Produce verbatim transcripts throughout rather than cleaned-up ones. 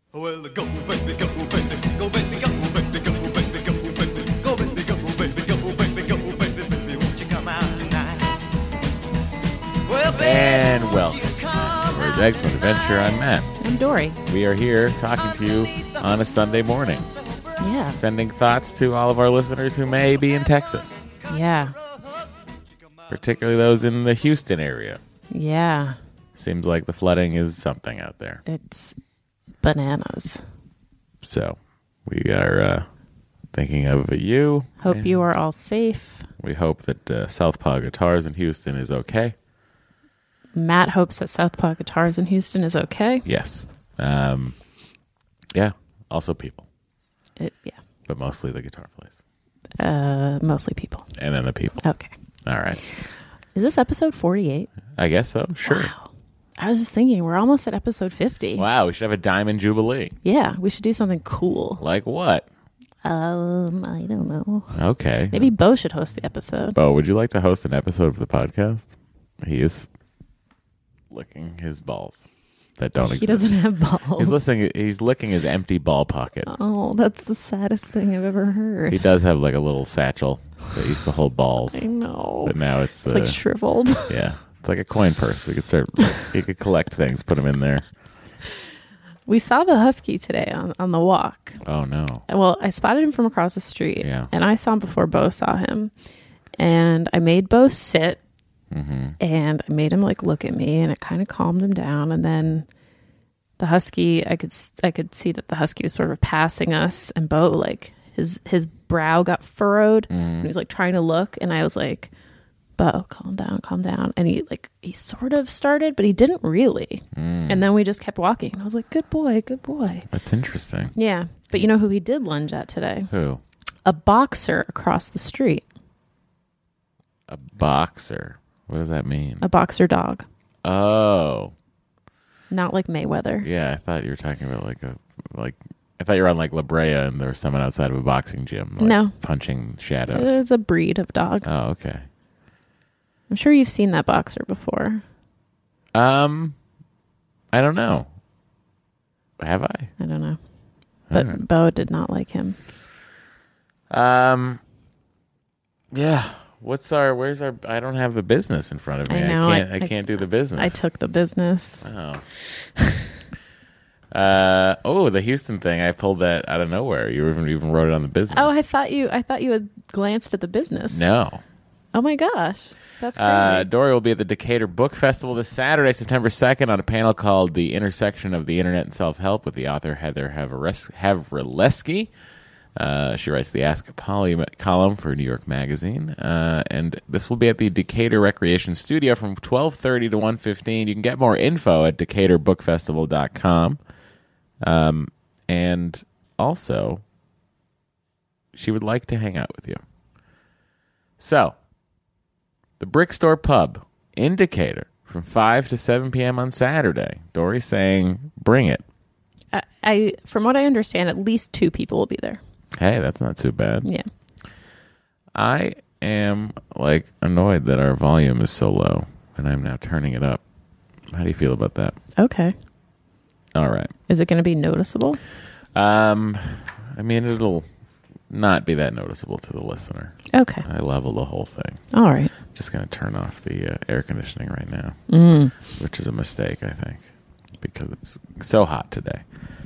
Well, go, baby, go, baby, go, baby, go, baby, go, baby, go, baby, go, baby, go, baby, go, baby, go, baby, baby, won't you come out tonight? Well, baby, And welcome to Excellent Adventure. I'm Matt. I'm Dory. We are here talking to you on a Sunday morning, Yeah. sending thoughts to all of our listeners who may be in Texas, Yeah. particularly those in the Houston area. Yeah. Seems like the flooding is something out there. It's bananas. So we are uh, thinking of you. Hope and you are all safe. We hope that uh, Southpaw Guitars in Houston is okay. Matt hopes that Southpaw Guitars in Houston is okay. Yes. Um, yeah. Also people, It, yeah. but mostly the guitar place. Uh, mostly people. And then the people. Okay. All right. Is this episode forty-eight? I guess so. Sure. Wow. I was just thinking, we're almost at episode fifty. Wow, we should have a Diamond Jubilee. Yeah, we should do something cool. Like what? Um, I don't know. Okay. Maybe Bo should host the episode. Bo, would you like to host an episode of the podcast? He is licking his balls that don't He exist. doesn't have balls. He's listening. He's licking his empty ball pocket. Oh, that's the saddest thing I've ever heard. He does have like a little satchel that used to hold balls, I know. but now it's, It's uh, like shriveled. yeah, it's like a coin purse. We could start. He could collect things, put them in there. We saw the husky today on, on the walk. Oh no! Well, I spotted him from across the street, Yeah. and I saw him before Bo saw him. And I made Bo sit, Mm-hmm. and I made him like look at me, and it kind of calmed him down. And then the husky, I could I could see that the husky was sort of passing us, and Bo like his his brow got furrowed, and he was like trying to look, and I was like, Bo, calm down, calm down. And he like he sort of started, but he didn't really. And then we just kept walking, and I was like, good boy, good boy. That's interesting. Yeah, but you know who he did lunge at today? Who? A boxer across the street. A boxer. What does that mean? A boxer dog. Oh. Not like Mayweather. Yeah, I thought you were talking about like a like. I thought you were on like La Brea and there was someone outside of a boxing gym, like, No. punching shadows. It's a breed of dog. Oh, okay. I'm sure you've seen that boxer before. Um, I don't know. Have I? I don't know. But Alright. Bo did not like him. Um, yeah. What's our? Where's our? I don't have the business in front of me. I know, I can't. I, I- can't do the business. I took the business. Oh. uh oh, the Houston thing. I pulled that out of nowhere. You even even wrote it on the business. Oh, I thought you I thought you had glanced at the business. no. Oh my gosh. That's crazy. Uh, Dory will be at the Decatur Book Festival this Saturday, September second, on a panel called "The Intersection of the Internet and Self-Help" with the author Heather Havres- Havrilesky. Uh, she writes the Ask Polly column for New York Magazine, uh, and this will be at the Decatur Recreation Studio from twelve thirty to one fifteen. You can get more info at decatur book festival dot com. Um, and also, she would like to hang out with you. So, the Brick Store Pub in Decatur from five to seven p.m. on Saturday. Dory's saying, bring it. I, I from what I understand, at least two people will be there. Hey, that's not too bad. Yeah. I am, like, annoyed that our volume is so low, and I'm now turning it up. How do you feel about that? Okay. All right. Is it going to be noticeable? Um, I mean, it'll not be that noticeable to the listener. Okay. I level the whole thing. All right. Just going to turn off the uh, air conditioning right now, Mm. which is a mistake, I think, because it's so hot today.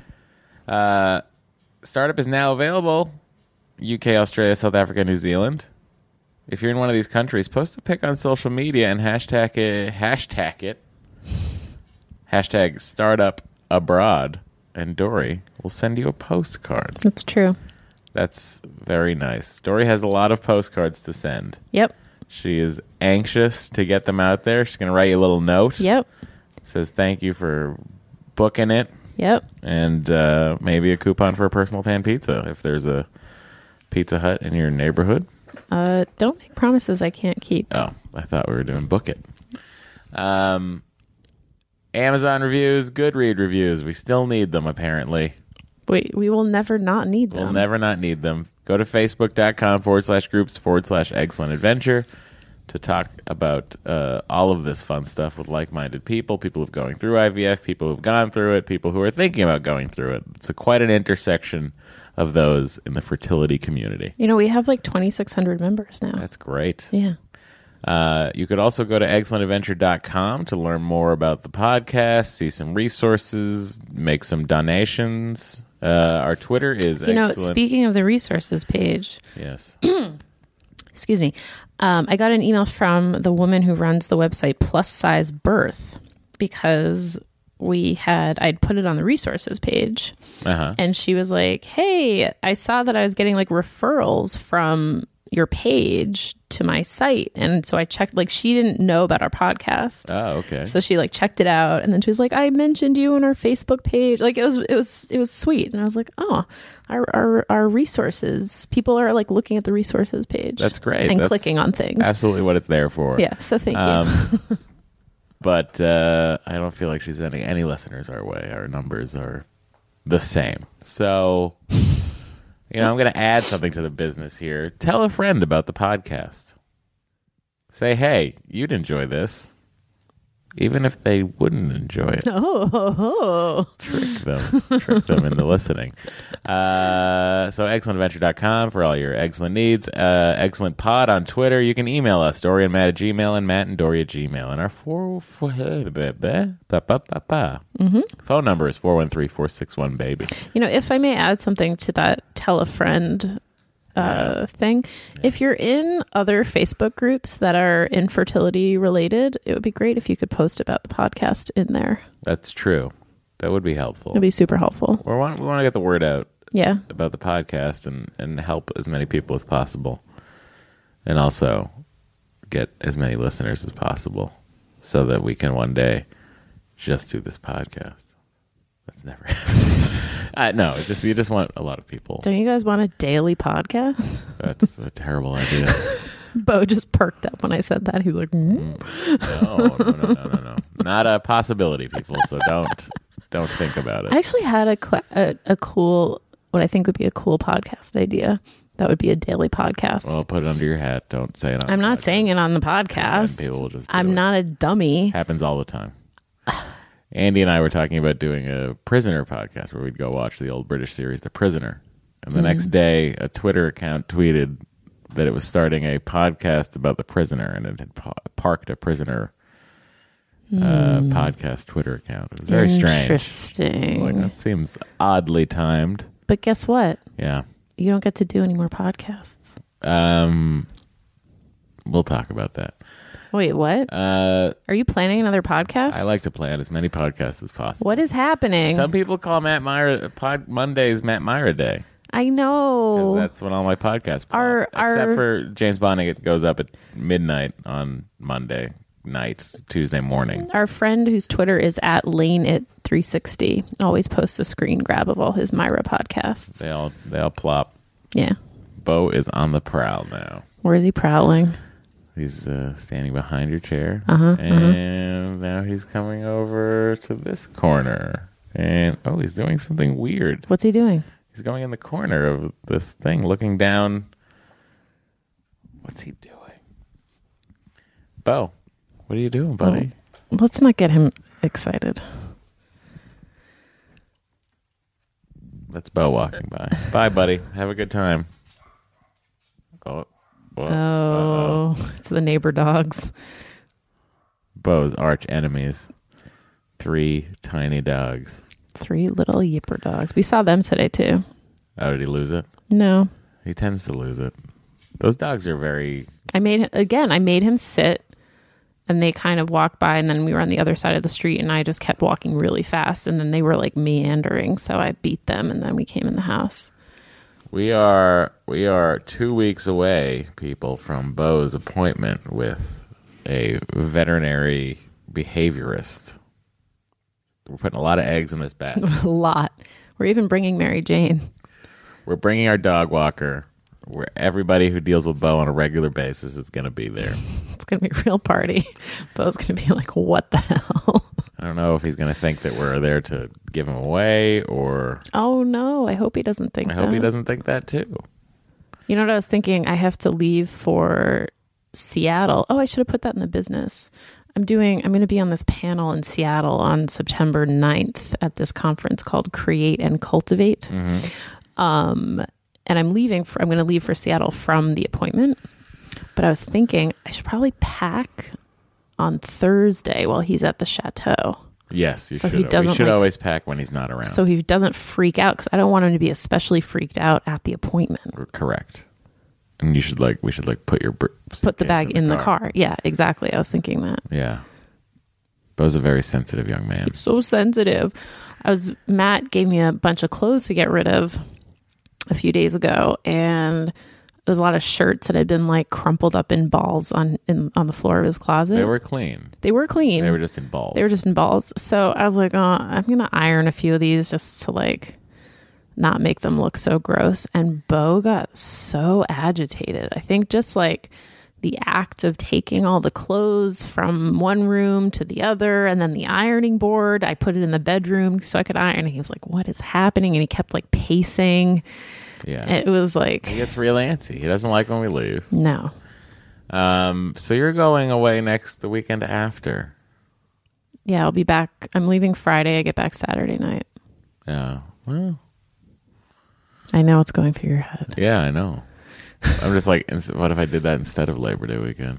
Uh, startup is now available. U K, Australia, South Africa, New Zealand. If you're in one of these countries, post a pic on social media and hashtag it. Hashtag it. Hashtag startup abroad. And Dory will send you a postcard. That's true. That's very nice. Dory has a lot of postcards to send. Yep. She is anxious to get them out there. She's going to write you a little note. Yep. Says thank you for booking it. Yep. And uh, maybe a coupon for a personal pan pizza if there's a Pizza Hut in your neighborhood. Uh, don't make promises I can't keep. Oh, I thought we were doing book it. Um, Amazon reviews, Goodread reviews. We still need them, apparently. We we will never not need them. We'll never not need them. Go to facebook.com forward slash groups forward slash excellent adventure. to talk about uh, all of this fun stuff with like-minded people, people who've going through I V F, people who've gone through it, people who are thinking about going through it. It's a, quite an intersection of those in the fertility community. You know, we have like twenty-six hundred members now. That's great. Yeah. Uh, you could also go to excellent adventure dot com to learn more about the podcast, see some resources, make some donations. Uh, our Twitter is You know, excellent. speaking of the resources page, Yes. excuse me, um, I got an email from the woman who runs the website Plus Size Birth because we had, I'd put it on the resources page. Uh-huh. And she was like, hey, I saw that I was getting like referrals from your page to my site. And so I checked, like she didn't know about our podcast. Oh, okay. So she like checked it out. And then she was like, I mentioned you on our Facebook page. Like it was, it was, it was sweet. And I was like, oh, our, our, our resources, people are like looking at the resources page. That's great. And That's clicking on things. Absolutely what it's there for. Yeah. So thank you. Um, but uh, I don't feel like she's sending any listeners our way. Our numbers are the same. So, you know, I'm going to add something to the business here. Tell a friend about the podcast. Say, hey, you'd enjoy this. Even if they wouldn't enjoy it. oh, oh, oh. Trick them. Trick them into listening. Uh, so excellent adventure dot com for all your excellent needs. Uh, Excellent Pod on Twitter. You can email us, Dory and Matt at Gmail and Matt and Dory at Gmail. And our four, four, mm-hmm. phone number is four one three, four six one, baby. You know, if I may add something to that tell a friend uh, Yeah. thing, yeah. If you're in other Facebook groups that are infertility related, it would be great if you could post about the podcast in there. That's true. That would be helpful. It'd be super helpful. We want, we want to get the word out Yeah. about the podcast and, and help as many people as possible. And also get as many listeners as possible so that we can one day just do this podcast. That's never happened. uh, no, it's just you just want a lot of people. Don't you guys want a daily podcast? That's a terrible idea. Bo just perked up when I said that. He was like, mm. No, no, no, no, no, no. Not a possibility, people. So don't don't think about it. I actually had a, qu- a a cool, what I think would be a cool podcast idea. That would be a daily podcast. Well, put it under your hat. Don't say it on I'm the not podcast. saying it on the Then podcast. people will just do I'm it. not a dummy. Happens all the time. Andy and I were talking about doing a prisoner podcast where we'd go watch the old British series The Prisoner. And the Mm-hmm. next day, a Twitter account tweeted that it was starting a podcast about the prisoner, and it had pa- parked a prisoner uh, podcast Twitter account. It was very strange. Interesting. Like, that seems oddly timed. But guess what? Yeah. You don't get to do any more podcasts. Um, we'll talk about that. Wait, what? Uh, Are you planning another podcast? I like to plan as many podcasts as possible. What is happening? Some people call Matt Myra pod Mondays Matt Myra Day. I 'Cause know. that's when all my podcasts pop. Our- Except our- for James Bonding, it goes up at midnight on Monday night, Tuesday morning. Our friend whose Twitter is at Lane It three sixty always posts a screen grab of all his Myra podcasts. They all they all plop. Yeah. Bo is on the prowl now. Where is he prowling? He's uh, standing behind your chair, Uh-huh, and now he's coming over to this corner. And oh, he's doing something weird. What's he doing? He's going in the corner of this thing, looking down. What's he doing? Bo, what are you doing, buddy? Oh, let's not get him excited. That's Bo walking by. Bye, buddy. Have a good time. Oh, whoa, Oh, uh-oh. it's the neighbor dogs. Bo's arch enemies. Three tiny dogs. Three little yipper dogs. We saw them today too. Oh, did he lose it? No. He tends to lose it. Those dogs are very... I made again, I made him sit and they kind of walked by and then we were on the other side of the street and I just kept walking really fast and then they were like meandering. So I beat them and then we came in the house. We are we are two weeks away, people, from Bo's appointment with a veterinary behaviorist. We're putting a lot of eggs in this basket. A lot. We're even bringing Mary Jane. We're bringing our dog walker, where everybody who deals with Bo on a regular basis is going to be there. It's going to be a real party. Bo's going to be like, what the hell? I don't know if he's going to think that we're there to give him away, or Oh, no. I hope he doesn't think I that. hope he doesn't think that too. You know what I was thinking? I have to leave for Seattle. Oh, I should have put that in the business. I'm doing, I'm going to be on this panel in Seattle on September ninth at this conference called Create and Cultivate. Mm-hmm. Um, and I'm leaving for, I'm going to leave for Seattle from the appointment. But I was thinking I should probably pack on Thursday while he's at the chateau. Yes, you So should. he doesn't, We should like- always pack when he's not around. So he doesn't freak out, because I don't want him to be especially freaked out at the appointment. Correct. And you should like, we should like put your br- Put the suitcase bag in the car. Yeah, exactly. I was thinking that. Yeah. Bo's a very sensitive young man. So sensitive. I was Matt gave me a bunch of clothes to get rid of a few days ago, and there was a lot of shirts that had been like crumpled up in balls on in, on the floor of his closet. They were clean. They were clean. They were just in balls. They were just in balls. So I was like, oh, I'm gonna iron a few of these just to like not make them look so gross. And Bo got so agitated. I think just like the act of taking all the clothes from one room to the other, and then the ironing board, I put it in the bedroom so I could iron. And he was like, what is happening? And he kept like pacing. Yeah. It was like, He gets real antsy. He doesn't like when we leave. no. Um, so you're going away next the weekend after. Yeah, I'll be back. I'm leaving Friday. I get back Saturday night. Yeah. Well, I know it's going through your head. yeah, I know. I'm just like, ins- what if I did that instead of Labor Day weekend?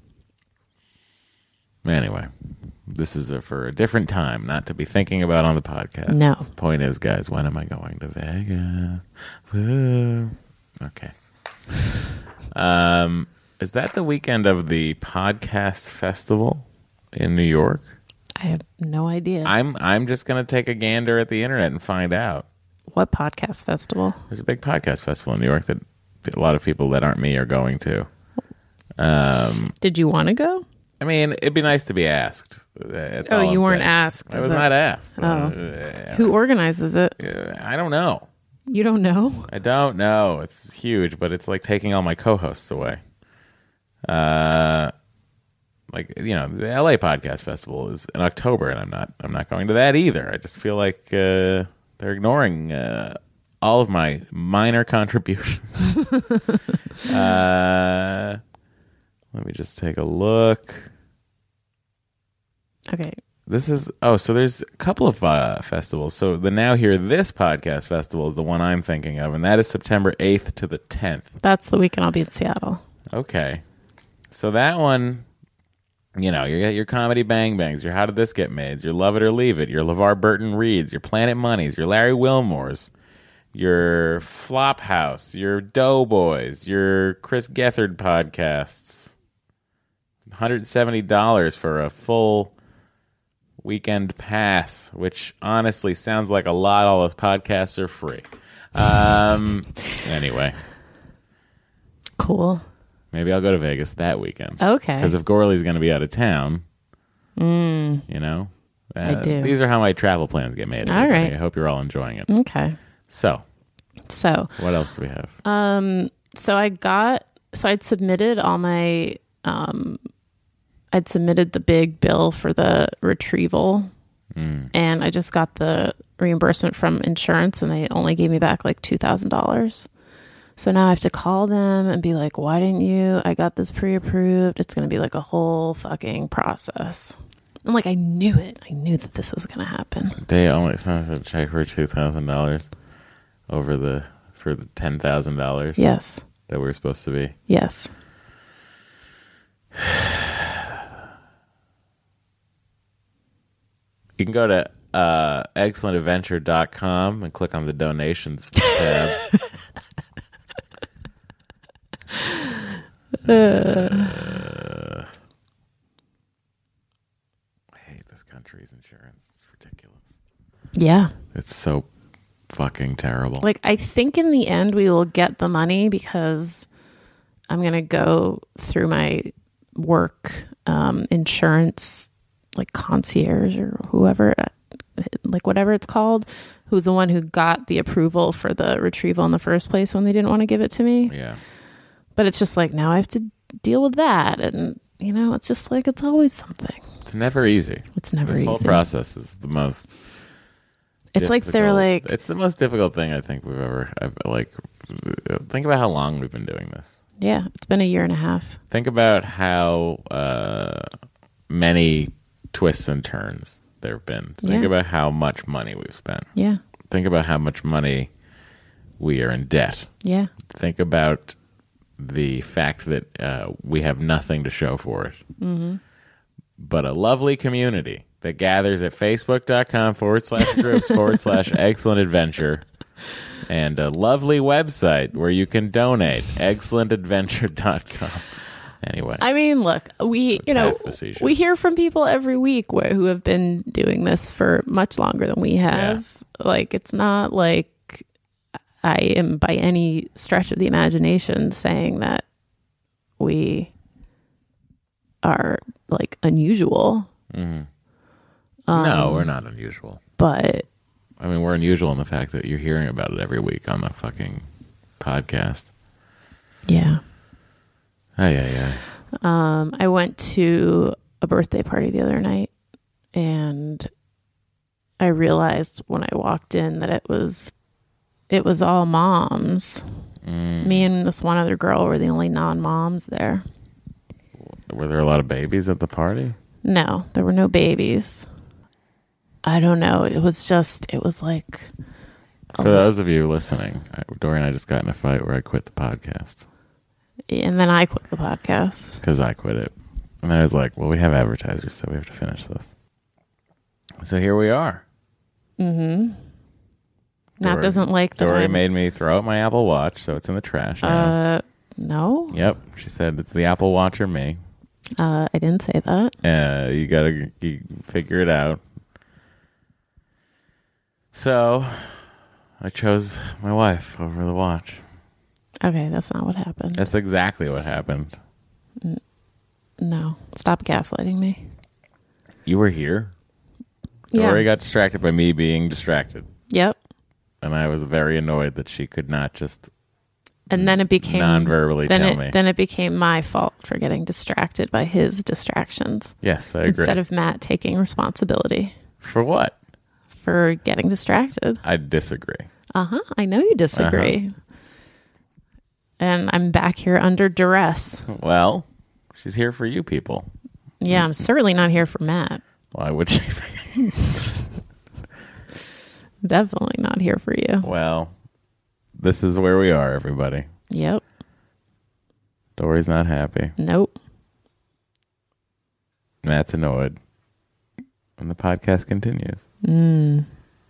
Anyway, this is a, for a different time, not to be thinking about on the podcast. No. Point is, guys, when am I going to Vegas? Woo. Okay. Um, is that the weekend of the podcast festival in New York? I have no idea. I'm I'm just gonna take a gander at the internet and find out. What podcast festival? There's a big podcast festival in New York that a lot of people that aren't me are going to. Um, Did you want to go? I mean, it'd be nice to be asked. That's Oh, all you I'm weren't saying. asked. I is was it? not asked. Oh. Uh, Who organizes it? uh, I don't know. You don't know? I don't know. It's huge, but it's like taking all my co-hosts away. Uh, like you know, the L A Podcast Festival is in October, and I'm not. I'm not going to that either. I just feel like uh, they're ignoring uh, all of my minor contributions. uh, let me just take a look. Okay. This is oh, so there's a couple of uh, festivals. So the Now Hear This Podcast Festival is the one I'm thinking of, and that is September eighth to the tenth. That's the weekend I'll be in Seattle. Okay, so that one, you know, you got your comedy Bang Bangs, your How Did This Get Made, your Love It or Leave It, your LeVar Burton Reads, your Planet Moneys, your Larry Wilmores, your Flophouse, your Doughboys, your Chris Gethard podcasts. one hundred seventy dollars for a full weekend pass, which honestly sounds like a lot. All the podcasts are free. Um, anyway, Cool. maybe I'll go to Vegas that weekend. Okay. Because if Gorley's going to be out of town, Mm, you know, uh, I do. These are how my travel plans get made. All everybody. right. I hope you're all enjoying it. okay. So, So, what else do we have? um, so I got, so I'd submitted all my, um, I'd submitted the big bill for the retrieval, Mm. and I just got the reimbursement from insurance, and they only gave me back like two thousand dollars. So now I have to call them and be like, why didn't you? I got this pre-approved. It's going to be like a whole fucking process. And like, I knew it. I knew that this was going to happen. They only sent us a check for two thousand dollars over the for the ten thousand dollars. Yes. That we're supposed to be. Yes. You can go to uh, excellent adventure dot com and click on the donations tab. Uh, I hate this country's insurance. It's ridiculous. Yeah. It's so fucking terrible. Like, I think in the end we will get the money because I'm going to go through my work um, insurance, like concierge or whoever, like whatever it's called, who's the one who got the approval for the retrieval in the first place when they didn't want to give it to me. Yeah. But it's just like, now I have to deal with that. And, you know, it's just like, it's always something. It's never easy. It's never This easy. whole process is the most It's like they're difficult- like, it's the most difficult thing I think we've ever I've, like think about how long we've been doing this. Yeah, it's been a year and a half. Think about how uh, many twists and turns there have been. Think Yeah. about how much money we've spent. Yeah, Think about how much money we are in debt. yeah, Think about the fact that uh, we have nothing to show for it. Mm-hmm. But a lovely community that gathers at facebook.com forward slash groups forward slash excellent adventure. And a lovely website where you can donate, excellent adventure dot com. Anyway. I mean, look, we, you know, half facetious. we hear from people every week wh- who have been doing this for much longer than we have. Like, it's not like I am by any stretch of the imagination saying that we are like unusual. Mm-hmm. Um, no, we're not unusual. But I mean, we're unusual in the fact that you're hearing about it every week on the fucking podcast. yeah. Oh, yeah, yeah. Um, I went to a birthday party the other night, and I realized when I walked in that it was it was all moms. Mm. Me and this one other girl were the only non-moms there. Were there a lot of babies at the party? No, there were no babies. I don't know. It was just, it was like... For those of you listening, I, Dory and I just got in a fight where I quit the podcast. And then I quit the podcast. Because I quit it. And I was like, well, we have advertisers, so we have to finish this. So here we are. Mm-hmm. Matt Dory- doesn't like that. Dory I'm- made me throw out my Apple Watch, so it's in the trash now. Uh, no. Yep. She said it's the Apple Watch or me. Uh, I didn't say that. Uh, you got to you figure it out. So I chose my wife over the watch. Okay, that's not what happened. That's exactly what happened. No. Stop gaslighting me. You were here. Yeah. Dory got distracted by me being distracted. Yep. And I was very annoyed that she could not just And then it became non-verbally then tell it, me. Then it became my fault for getting distracted by his distractions. Yes, I agree. Instead of Matt taking responsibility For what? for getting distracted. I disagree. Uh-huh. I know you disagree. Uh-huh. And I'm back here under duress. Well, she's here for you people. Yeah, I'm certainly not here for Matt. Why would she be? Definitely not here for you. Well, this is where we are, everybody. Yep. Dory's not happy. Nope. Matt's annoyed. And the podcast continues. Mm.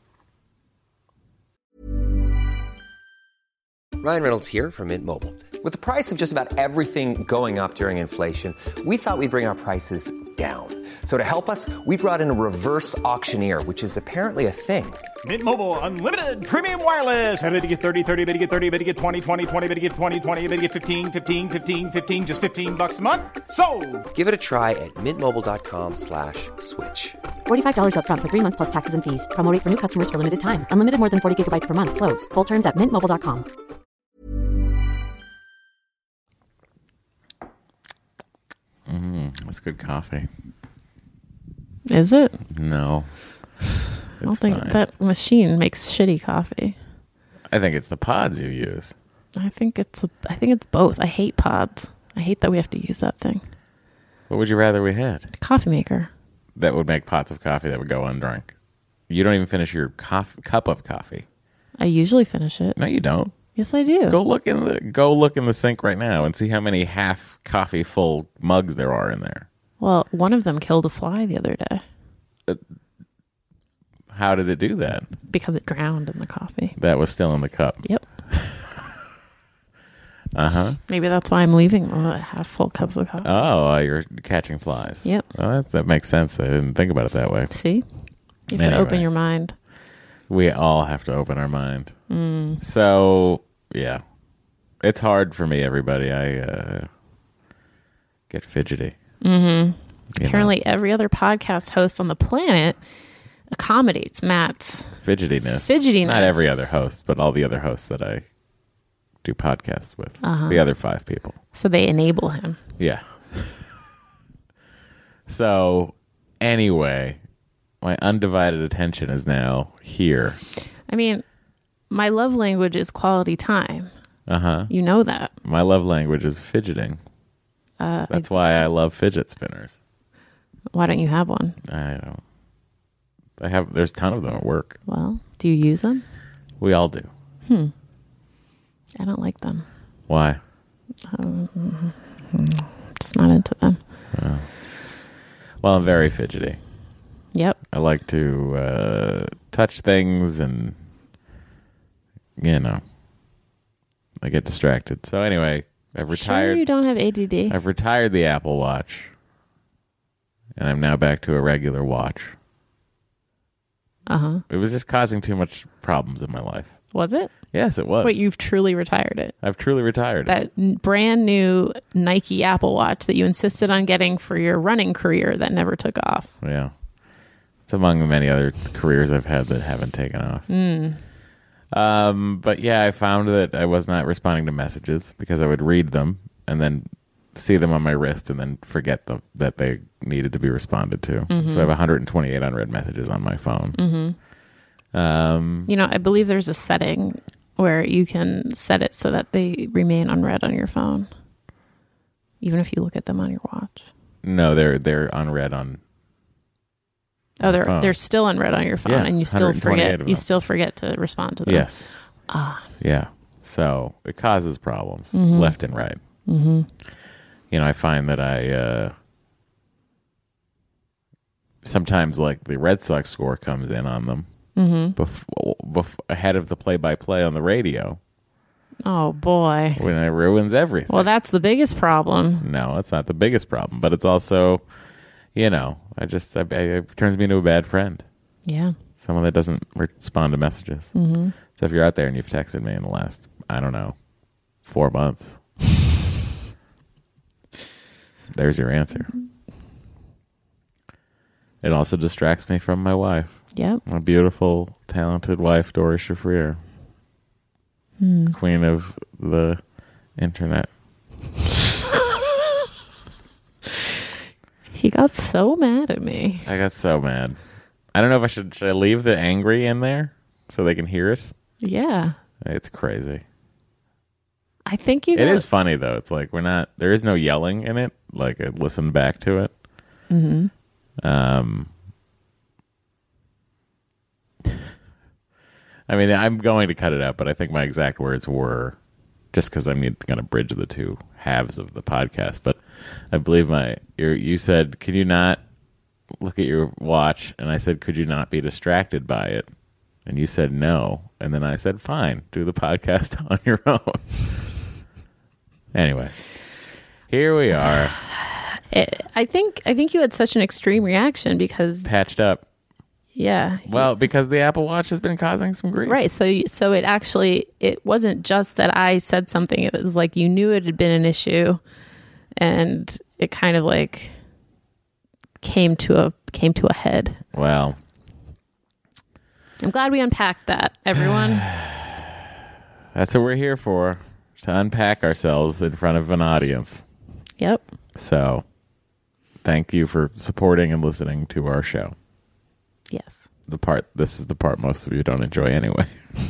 Ryan Reynolds here from Mint Mobile. With the price of just about everything going up during inflation, we thought we'd bring our prices down. So to help us, we brought in a reverse auctioneer, which is apparently a thing. Mint Mobile Unlimited Premium Wireless. How to get thirty, thirty, bit to get thirty, bit to get twenty, twenty, twenty, bit to get twenty, twenty, bit to get fifteen, fifteen, fifteen, fifteen, just fifteen bucks a month? Sold! Give it a try at mintmobile.com slash switch. forty-five dollars up front for three months plus taxes and fees. Promo rate for new customers for limited time. Unlimited more than forty gigabytes per month. Slows full terms at mint mobile dot com. Mm, that's good coffee. Is it? No. I don't It's think fine. that machine makes shitty coffee. I think it's the pods you use. I think it's a, I think it's both. I hate pods. I hate that we have to use that thing. What would you rather we had? Coffee maker. That would make pots of coffee that would go undrunk. You don't even finish your coff- cup of coffee. I usually finish it. No, you don't. Yes, I do. Go look in the go look in the sink right now and see how many half coffee full mugs there are in there. Well, one of them killed a fly the other day How did it do that? because it drowned in the coffee. That was still in the cup. Yep. Uh huh. Maybe that's why I'm leaving uh, half full cups of coffee. Oh, uh, you're catching flies. Yep. Well, that, that makes sense. I didn't think about it that way. See? You have Anyway. to open your mind. We all have to open our mind. Mm. So, yeah. It's hard for me, everybody. I uh, get fidgety. Mm-hmm. You Apparently, know, every other podcast host on the planet accommodates Matt's. fidgetiness. fidgetiness. Not every other host, but all the other hosts that I do podcasts with. Uh-huh. The other five people. So they enable him. Yeah. So, anyway, my undivided attention is now here. I mean, my love language is quality time. Uh-huh. You know that. My love language is fidgeting. Uh, That's why I love fidget spinners. Why don't you have one? I don't. I have. There's a ton of them at work. Well, do you use them? We all do. Hmm. I don't like them. Why? Um, just not into them. Oh. Well, I'm very fidgety. Yep. I like to uh, touch things and, you know, I get distracted. So anyway, I've retired. Sure you don't have A D D? I've retired the Apple Watch, and I'm now back to a regular watch. Uh-huh. It was just causing too much problems in my life. Was it? Yes, it was. Wait, you've truly retired it? I've truly retired that it. n- brand new Nike Apple Watch that you insisted on getting for your running career that never took off. Yeah. It's among the many other careers I've had that haven't taken off. Mm. Um, but yeah, I found that I was not responding to messages because I would read them and then see them on my wrist and then forget them, that they needed to be responded to. Mm-hmm. So I have one hundred twenty-eight unread messages on my phone. Mm-hmm. Um, you know, I believe there's a setting where you can set it so that they remain unread on your phone, even if you look at them on your watch. No, they're they're unread on. Oh, they're phone. they're still unread on your phone, Yeah, and you still one hundred twenty-eight forget. of You them. still forget to respond to them. Yes. Ah. Yeah. So it causes problems Mhm. left and right. Mm-hmm. You know, I find that I uh, sometimes like the Red Sox score comes in on them Mm-hmm. bef- bef- ahead of the play-by-play on the radio. Oh boy. When it ruins everything. Well, that's the biggest problem. No, it's not the biggest problem, but it's also, you know, I just I, I, it turns me into a bad friend. Yeah. Someone that doesn't respond to messages. Mm-hmm. So if you're out there and you've texted me in the last, I don't know, four months, there's your answer. It also distracts me from my wife. Yep. My beautiful, talented wife, Doris Shafrir. Hmm. Queen of the internet. He got so mad at me. I got so mad. I don't know if I should, should I leave the angry in there so they can hear it? Yeah. It's crazy. I think you It got is funny, though. It's like we're not, there is no yelling in it. Like, I listened back to it. Mm-hmm. Um, I mean, I'm going to cut it out, but I think my exact words were, just because I'm going to bridge the two halves of the podcast, but I believe my, your, you said, could you not look at your watch? And I said, could you not be distracted by it? And you said no. And then I said, fine, do the podcast on your own. Anyway, here we are. It, I think I think you had such an extreme reaction because Patched up. yeah. Well, because the Apple Watch has been causing some grief. Right. So you- so it actually it wasn't just that I said something. It was like you knew it had been an issue and it kind of like came to a came to a head. Well, I'm glad we unpacked that, everyone. that's what we're here for, to unpack ourselves in front of an audience. Yep. So, thank you for supporting and listening to our show. Yes. The part, this is the part most of you don't enjoy anyway.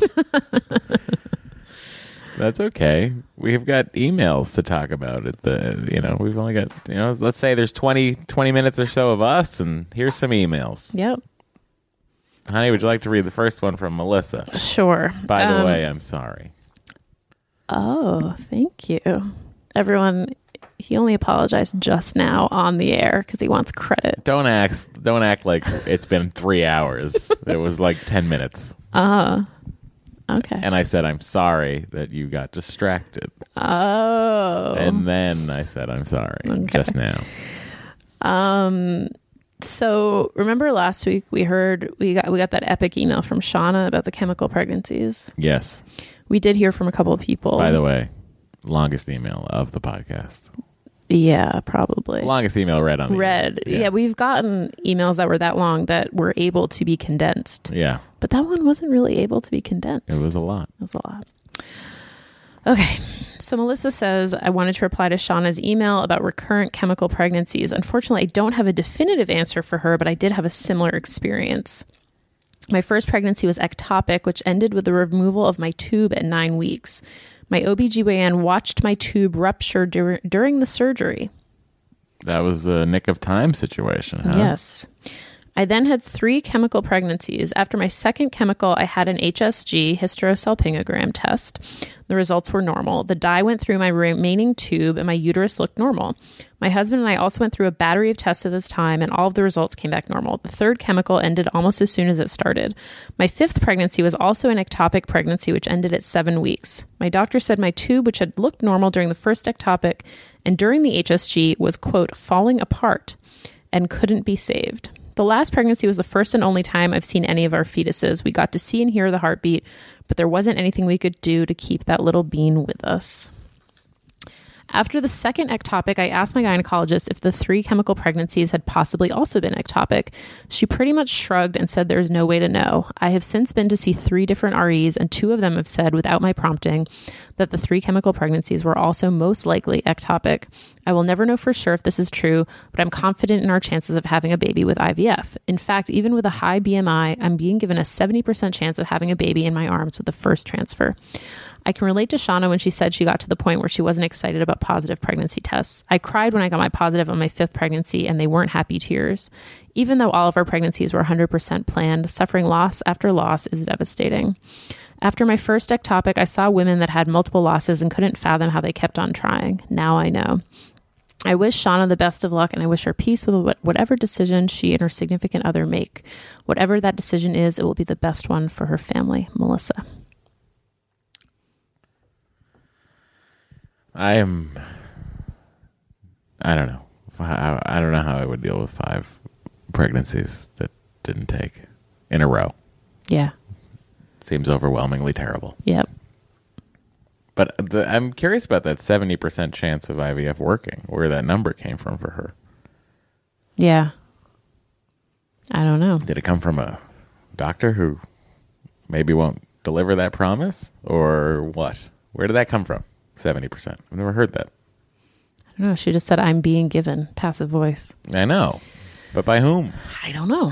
That's okay. We've got emails to talk about it. The, you know, we've only got, you know, let's say there's twenty, twenty minutes or so of us, and here's some emails. Yep. Honey, would you like to read the first one from Melissa? Sure. By the Um, way, I'm sorry. Oh, thank you. Everyone, he only apologized just now on the air because he wants credit. Don't act, don't act like it's been three hours. It was like ten minutes. Uh, okay. And I said, I'm sorry that you got distracted. Oh. And then I said, I'm sorry Okay. just now. Um, so remember last week we heard, we got, we got that epic email from Shauna about the chemical pregnancies. Yes. We did hear from a couple of people. By the way, longest email of the podcast. Yeah, probably. Longest email read on the Read. email. Yeah. we've gotten emails that were that long that were able to be condensed. Yeah. But that one wasn't really able to be condensed. It was a lot. It was a lot. Okay. So Melissa says, I wanted to reply to Shauna's email about recurrent chemical pregnancies. Unfortunately, I don't have a definitive answer for her, but I did have a similar experience. My first pregnancy was ectopic, which ended with the removal of my tube at nine weeks. My O B G Y N watched my tube rupture dur- during the surgery. That was the nick of time situation, huh? Yes. I then had three chemical pregnancies. After my second chemical, I had an H S G, hysterosalpingogram test. The results were normal. The dye went through my remaining tube and my uterus looked normal. My husband and I also went through a battery of tests at this time, and all of the results came back normal. The third chemical ended almost as soon as it started. My fifth pregnancy was also an ectopic pregnancy, which ended at seven weeks. My doctor said my tube, which had looked normal during the first ectopic and during the H S G, was, quote, falling apart and couldn't be saved. The last pregnancy was the first and only time I've seen any of our fetuses. We got to see and hear the heartbeat, but there wasn't anything we could do to keep that little bean with us. After the second ectopic, I asked my gynecologist if the three chemical pregnancies had possibly also been ectopic. She pretty much shrugged and said there's no way to know. I have since been to see three different R Es, and two of them have said, without my prompting, that the three chemical pregnancies were also most likely ectopic. I will never know for sure if this is true, but I'm confident in our chances of having a baby with I V F. In fact, even with a high B M I, I'm being given a seventy percent chance of having a baby in my arms with the first transfer. I can relate to Shauna when she said she got to the point where she wasn't excited about positive pregnancy tests. I cried when I got my positive on my fifth pregnancy, and they weren't happy tears. Even though all of our pregnancies were one hundred percent planned, suffering loss after loss is devastating. After my first ectopic, I saw women that had multiple losses and couldn't fathom how they kept on trying. Now I know. I wish Shauna the best of luck, and I wish her peace with whatever decision she and her significant other make. Whatever that decision is, it will be the best one for her family. Melissa. I am, I don't know. I, I don't know how I would deal with five pregnancies that didn't take in a row. Yeah. Seems overwhelmingly terrible. Yep. But the, I'm curious about that seventy percent chance of I V F working, where that number came from for her. Yeah. I don't know. Did it come from a doctor who maybe won't deliver that promise? Or what? Where did that come from? seventy percent. I've never heard that. I don't know. She just said, I'm being given. Passive voice. I know. But by whom? I don't know.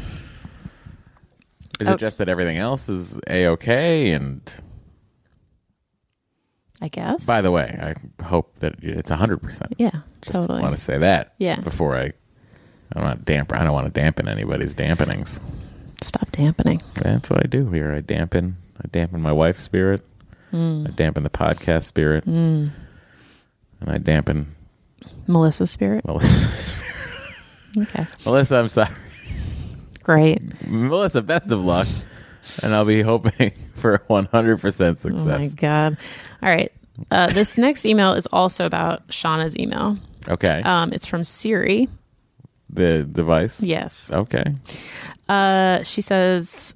Is oh. it just that everything else is A-okay? And I guess. by the way, I hope that it's one hundred percent. Yeah, just totally. want to say that Yeah. before I... I'm not damp. I don't want to dampen anybody's dampenings. Stop dampening. That's what I do here. I dampen. I dampen my wife's spirit. Mm. I dampen the podcast spirit. Mm. And I dampen Melissa's spirit. Melissa's spirit. Okay. Melissa, I'm sorry. Great. Melissa, best of luck. And I'll be hoping for one hundred percent success. Oh my God. All right. Uh, this next email is also about Shauna's email. Okay. Um, it's from Siri. The device? Yes. Okay. Uh, she says,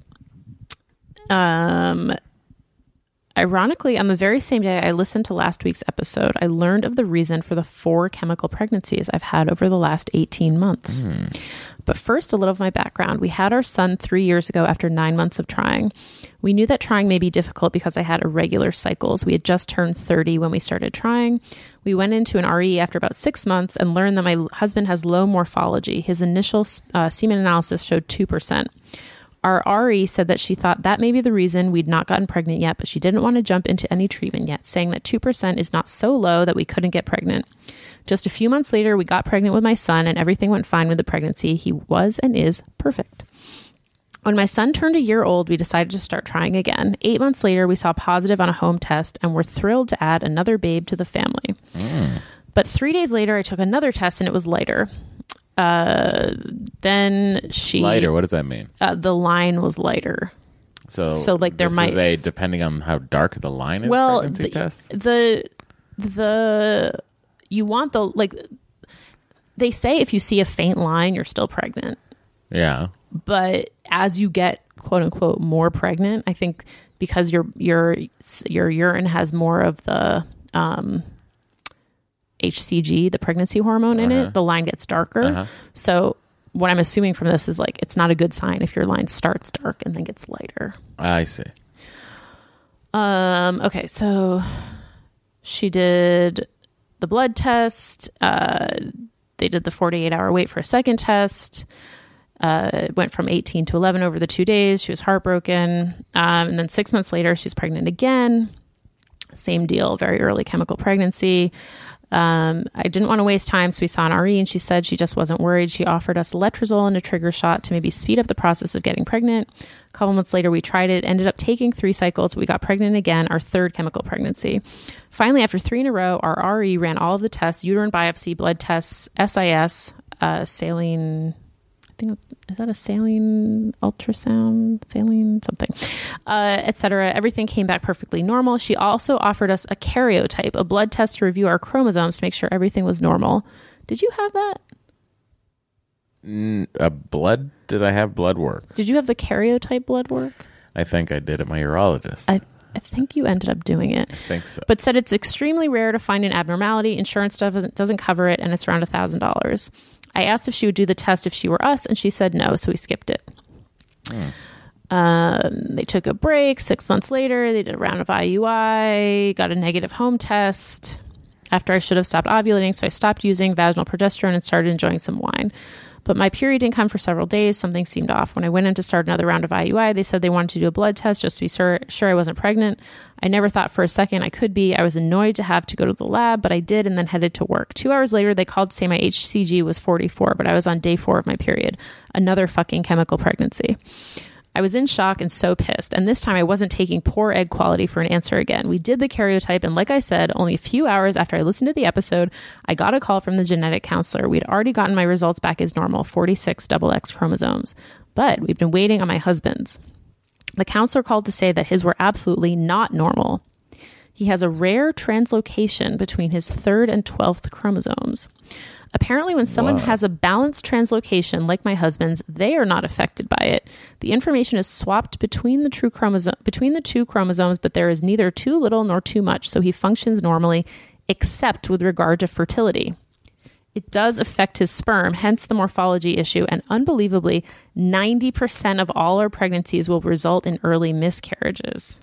um, ironically, on the very same day I listened to last week's episode, I learned of the reason for the four chemical pregnancies I've had over the last eighteen months. Mm. But first, a little of my background. We had our son three years ago after nine months of trying. We knew that trying may be difficult because I had irregular cycles. We had just turned thirty when we started trying. We went into an R E after about six months and learned that my husband has low morphology. His initial uh, semen analysis showed two percent. Our R E said that she thought that may be the reason we'd not gotten pregnant yet, but she didn't want to jump into any treatment yet, saying that two percent is not so low that we couldn't get pregnant. Just a few months later, we got pregnant with my son and everything went fine with the pregnancy. He was and is perfect. When my son turned a year old, we decided to start trying again. Eight months later, we saw positive on a home test and were thrilled to add another babe to the family. Mm. But three days later, I took another test and it was lighter. Uh, then she... Lighter, what does that mean? Uh, the line was lighter. So, so like there this might... is a, depending on how dark the line is, well, pregnancy the, test? the, the, you want the, like, they say if you see a faint line, you're still pregnant. Yeah. But as you get, quote unquote, more pregnant, I think because your, your, your urine has more of the, um, H C G, the pregnancy hormone in uh-huh. it, the line gets darker. Uh-huh. So what I'm assuming from this is like, it's not a good sign if your line starts dark and then gets lighter. I see. Um, okay. So she did the blood test. Uh, they did the forty-eight hour wait for a second test. Uh, it went from eighteen to eleven over the two days. She was heartbroken. Um, and then six months later, she was pregnant again. Same deal, very early chemical pregnancy. Um, I didn't want to waste time, so we saw an R E, and she said she just wasn't worried. She offered us letrozole and a trigger shot to maybe speed up the process of getting pregnant. A couple months later, we tried it, ended up taking three cycles. We got pregnant again, our third chemical pregnancy. Finally, after three in a row, our R E ran all of the tests, uterine biopsy, blood tests, S I S, uh, saline... I think, is that a saline ultrasound, saline something, uh, et cetera. Everything came back perfectly normal. She also offered us a karyotype, a blood test to review our chromosomes to make sure everything was normal. Did you have that? Mm, a blood? Did I have blood work? Did you have the karyotype blood work? I think I did at my urologist. I, I think you ended up doing it. I think so. But said it's extremely rare to find an abnormality. Insurance doesn't, doesn't cover it, and it's around one thousand dollars. I asked if she would do the test if she were us, and she said no, so we skipped it. Hmm. Um, they took a break. Six months later, they did a round of I U I, got a negative home test after I should have stopped ovulating, so I stopped using vaginal progesterone and started enjoying some wine. But my period didn't come for several days. Something seemed off. When I went in to start another round of I U I, they said they wanted to do a blood test just to be sure, sure I wasn't pregnant. I never thought for a second I could be. I was annoyed to have to go to the lab, but I did and then headed to work. Two hours later, they called to say my H C G was forty-four, but I was on day four of my period. Another fucking chemical pregnancy. I was in shock and so pissed. And this time I wasn't taking poor egg quality for an answer again. We did the karyotype, and like I said, only a few hours after I listened to the episode, I got a call from the genetic counselor. We'd already gotten my results back as normal, forty-six double X chromosomes. But we've been waiting on my husband's. The counselor called to say that his were absolutely not normal. He has a rare translocation between his third and twelfth chromosomes. Apparently, when someone Wow. has a balanced translocation like my husband's, they are not affected by it. The information is swapped between the true chromosome between the two chromosomes, but there is neither too little nor too much, so he functions normally, except with regard to fertility. It does affect his sperm, hence the morphology issue, and unbelievably, ninety percent of all our pregnancies will result in early miscarriages.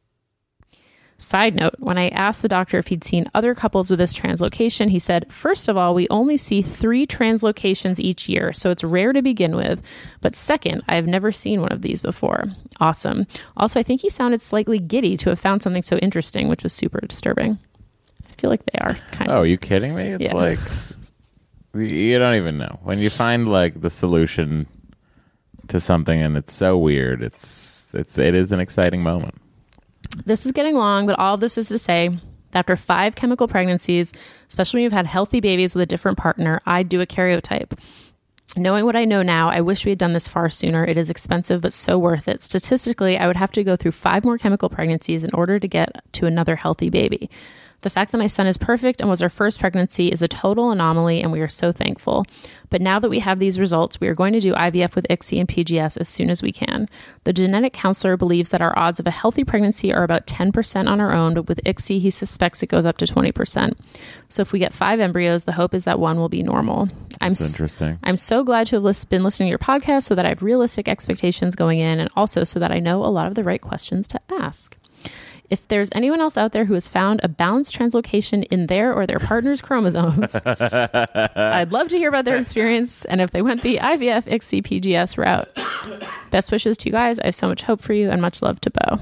Side note, when I asked the doctor if he'd seen other couples with this translocation, he said, first of all, we only see three translocations each year, so it's rare to begin with. But second, I've never seen one of these before. Awesome. Also, I think he sounded slightly giddy to have found something so interesting, which was super disturbing. I feel like they are kind Oh, of. are you kidding me? It's Yeah. like, you don't even know. When you find like the solution to something and it's so weird, it's, it's, it is an exciting moment. This is getting long, but all of this is to say that after five chemical pregnancies, especially when you've had healthy babies with a different partner, I'd do a karyotype. Knowing what I know now, I wish we had done this far sooner. It is expensive, but so worth it. Statistically, I would have to go through five more chemical pregnancies in order to get to another healthy baby. The fact that my son is perfect and was our first pregnancy is a total anomaly, and we are so thankful. But now that we have these results, we are going to do I V F with I C S I and P G S as soon as we can. The genetic counselor believes that our odds of a healthy pregnancy are about ten percent on our own, but with I C S I, he suspects it goes up to twenty percent. So if we get five embryos, the hope is that one will be normal. I'm That's s- interesting. I'm so glad to have lis- been listening to your podcast so that I have realistic expectations going in, and also so that I know a lot of the right questions to ask. If there's anyone else out there who has found a balanced translocation in their or their partner's chromosomes, I'd love to hear about their experience and if they went the I V F, I C S I, P G S route. Best wishes to you guys. I have so much hope for you, and much love to Bo.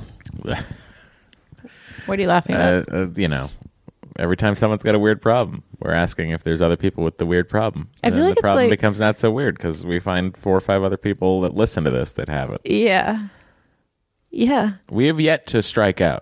What are you laughing about? Uh, uh, you know, every time someone's got a weird problem, we're asking if there's other people with the weird problem. I And feel then like the it's problem like- becomes not so weird because we find four or five other people that listen to this that have it. Yeah. Yeah. We have yet to strike out.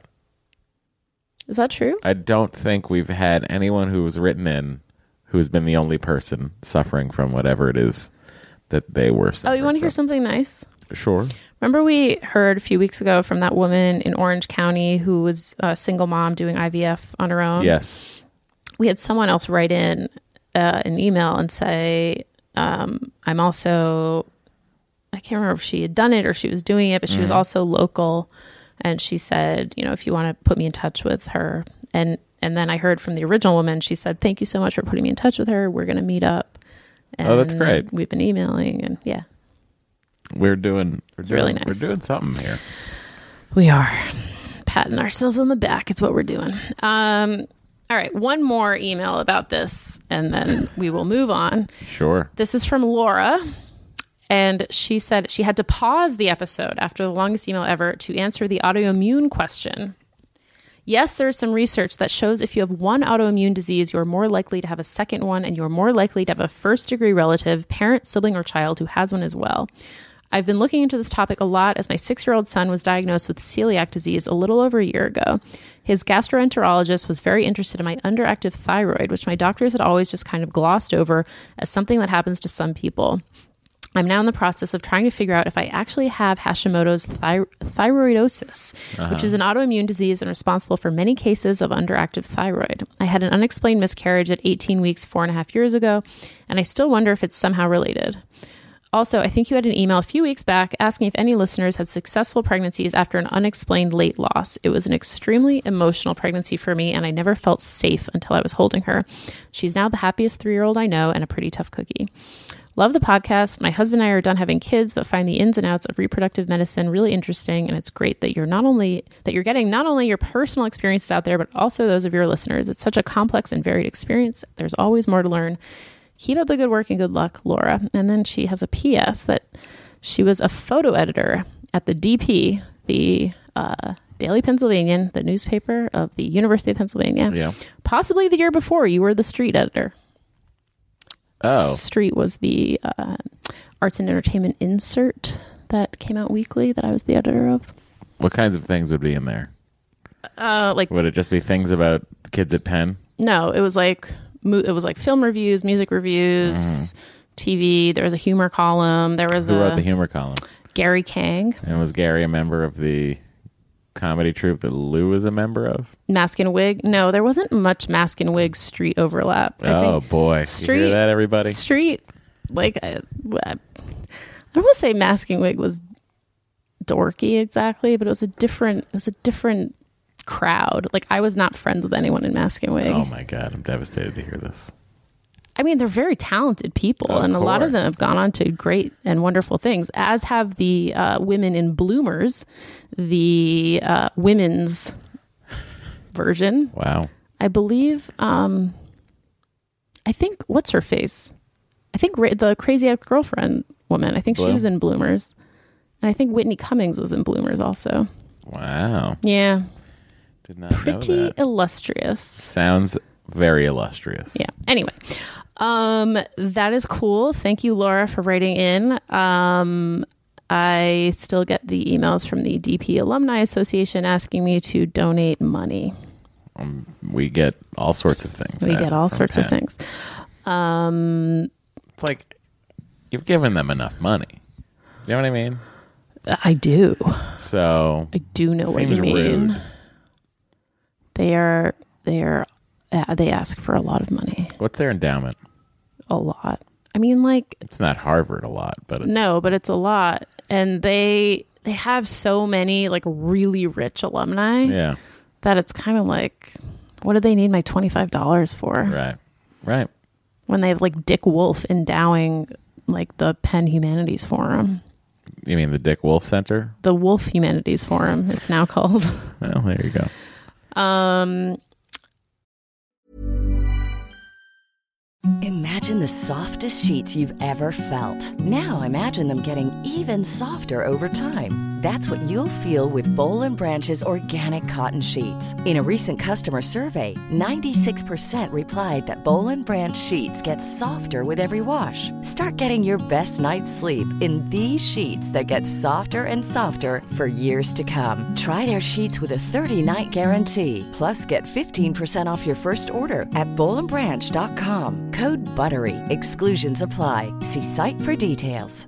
Is that true? I don't think we've had anyone who was written in who's been the only person suffering from whatever it is that they were Oh, suffering you want to hear from. something nice? Sure. Remember we heard a few weeks ago from that woman in Orange County who was a single mom doing I V F on her own? Yes. We had someone else write in uh, an email and say, um, I'm also, I can't remember if she had done it or she was doing it, but she was also local. And she said, you know, if you want to put me in touch with her. And and then I heard from the original woman, she said, thank you so much for putting me in touch with her. We're going to meet up. And Oh, that's great. We've been emailing, and yeah, We're doing we're It's doing, really nice. We're doing something here. we are patting ourselves on the back. It's what we're doing. Um, all right, one more email about this, and then we will move on. Sure. This is from Laura, and she said she had to pause the episode after the longest email ever to answer the autoimmune question. Yes, there is some research that shows if you have one autoimmune disease, you're more likely to have a second one, and you're more likely to have a first-degree relative, parent, sibling, or child who has one as well. I've been looking into this topic a lot as my six-year-old son was diagnosed with celiac disease a little over a year ago. His gastroenterologist was very interested in my underactive thyroid, which my doctors had always just kind of glossed over as something that happens to some people. I'm now in the process of trying to figure out if I actually have Hashimoto's thy- thyroidosis, uh-huh. which is an autoimmune disease and responsible for many cases of underactive thyroid. I had an unexplained miscarriage at eighteen weeks, four and a half years ago, and I still wonder if it's somehow related. Also, I think you had an email a few weeks back asking if any listeners had successful pregnancies after an unexplained late loss. It was an extremely emotional pregnancy for me, and I never felt safe until I was holding her. She's now the happiest three-year-old I know and a pretty tough cookie. Love the podcast. My husband and I are done having kids, but find the ins and outs of reproductive medicine really interesting. And it's great that you're not only that you're getting not only your personal experiences out there, but also those of your listeners. It's such a complex and varied experience. There's always more to learn. Keep up the good work and good luck, Laura. And then she has a P S that she was a photo editor at the D P, the uh, Daily Pennsylvanian, the newspaper of the University of Pennsylvania. Yeah. Possibly the year before, you were the street editor. Oh. Street was the uh, arts and entertainment insert that came out weekly that I was the editor of. What kinds of things would be in there? Uh, like Would it just be things about kids at Penn? No, it was like it was like film reviews, music reviews, mm. T V. There was a humor column. There was Who a wrote the humor column? Gary Kang. And was Gary a member of the comedy troupe that Lou was a member of? Mask and Wig? No, there wasn't much Mask and Wig street overlap. I oh think boy, street, you hear that, everybody? Street, like I, I don't want to say Mask and Wig was dorky exactly, but it was a different. It was a different crowd. Like I was not friends with anyone in Mask and Wig. Oh my god, I'm devastated to hear this. I mean, they're very talented people, of and course. a lot of them have gone on to great and wonderful things, as have the uh, women in Bloomers, the uh, women's version. Wow. I believe, um, I think, what's her face? I think Ra- the Crazy Ex-Girlfriend woman, I think Bloom. she was in Bloomers. And I think Whitney Cummings was in Bloomers also. Wow. Yeah. Did not Pretty know that. illustrious. Sounds very illustrious. Yeah. Anyway, um, that is cool. Thank you, Laura, for writing in. Um, I still get the emails from the D P Alumni Association asking me to donate money. Um, we get all sorts of things. We at, get all from sorts Penn. of things. Um, it's like you've given them enough money. You know what I mean? I do. So I do know what you mean. Rude. They are. They are. Uh, they ask for a lot of money. What's their endowment? A lot. I mean, like it's not Harvard a lot, but it's, no, but it's a lot, and they they have so many like really rich alumni. Yeah, that it's kind of like, what do they need my twenty-five dollars for? Right, right. When they have like Dick Wolf endowing like the Penn Humanities Forum. You mean the Dick Wolf Center? The Wolf Humanities Forum. It's now called. Well, there you go. Um. Imagine the softest sheets you've ever felt. Now imagine them getting even softer over time. That's what you'll feel with Boll and Branch's organic cotton sheets. In a recent customer survey, ninety-six percent replied that Boll and Branch sheets get softer with every wash. Start getting your best night's sleep in these sheets that get softer and softer for years to come. Try their sheets with a thirty-night guarantee. Plus, get fifteen percent off your first order at boll and branch dot com. Code BUTTERY. Exclusions apply. See site for details.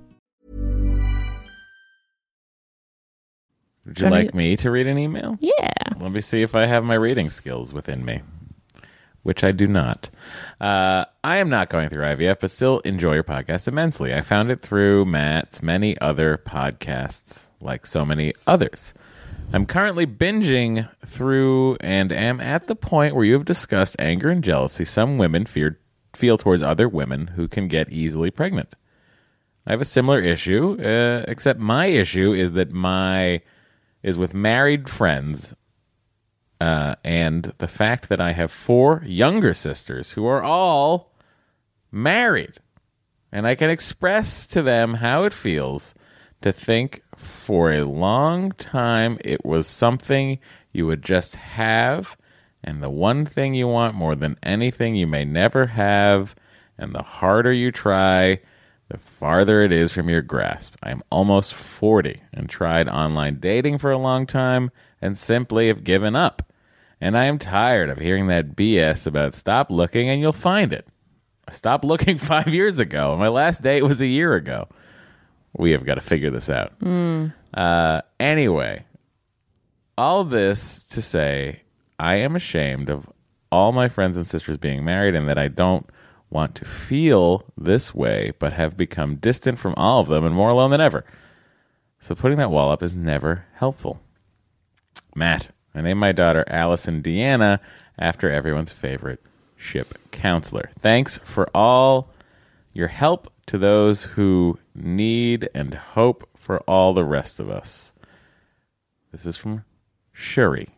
Would you like me to read an email? Yeah. Let me see if I have my reading skills within me, which I do not. Uh, I am not going through I V F, but still enjoy your podcast immensely. I found it through Matt's many other podcasts, like so many others. I'm currently binging through and am at the point where you have discussed anger and jealousy some women fear, feel towards other women who can get easily pregnant. I have a similar issue, uh, except my issue is that my is with married friends, uh, and the fact that I have four younger sisters who are all married, and I can express to them how it feels to think for a long time it was something you would just have, and the one thing you want more than anything you may never have, and the harder you try, the farther it is from your grasp. I am almost forty and tried online dating for a long time and simply have given up. And I am tired of hearing that B S about stop looking and you'll find it. I stopped looking five years ago. My last date was a year ago. We have got to figure this out. Mm. Uh, anyway, all this to say, I am ashamed of all my friends and sisters being married and that I don't want to feel this way, but have become distant from all of them and more alone than ever. So putting that wall up is never helpful. Matt, I named my daughter Allison Deanna after everyone's favorite ship counselor. Thanks for all your help to those who need and hope for all the rest of us. This is from Shuri,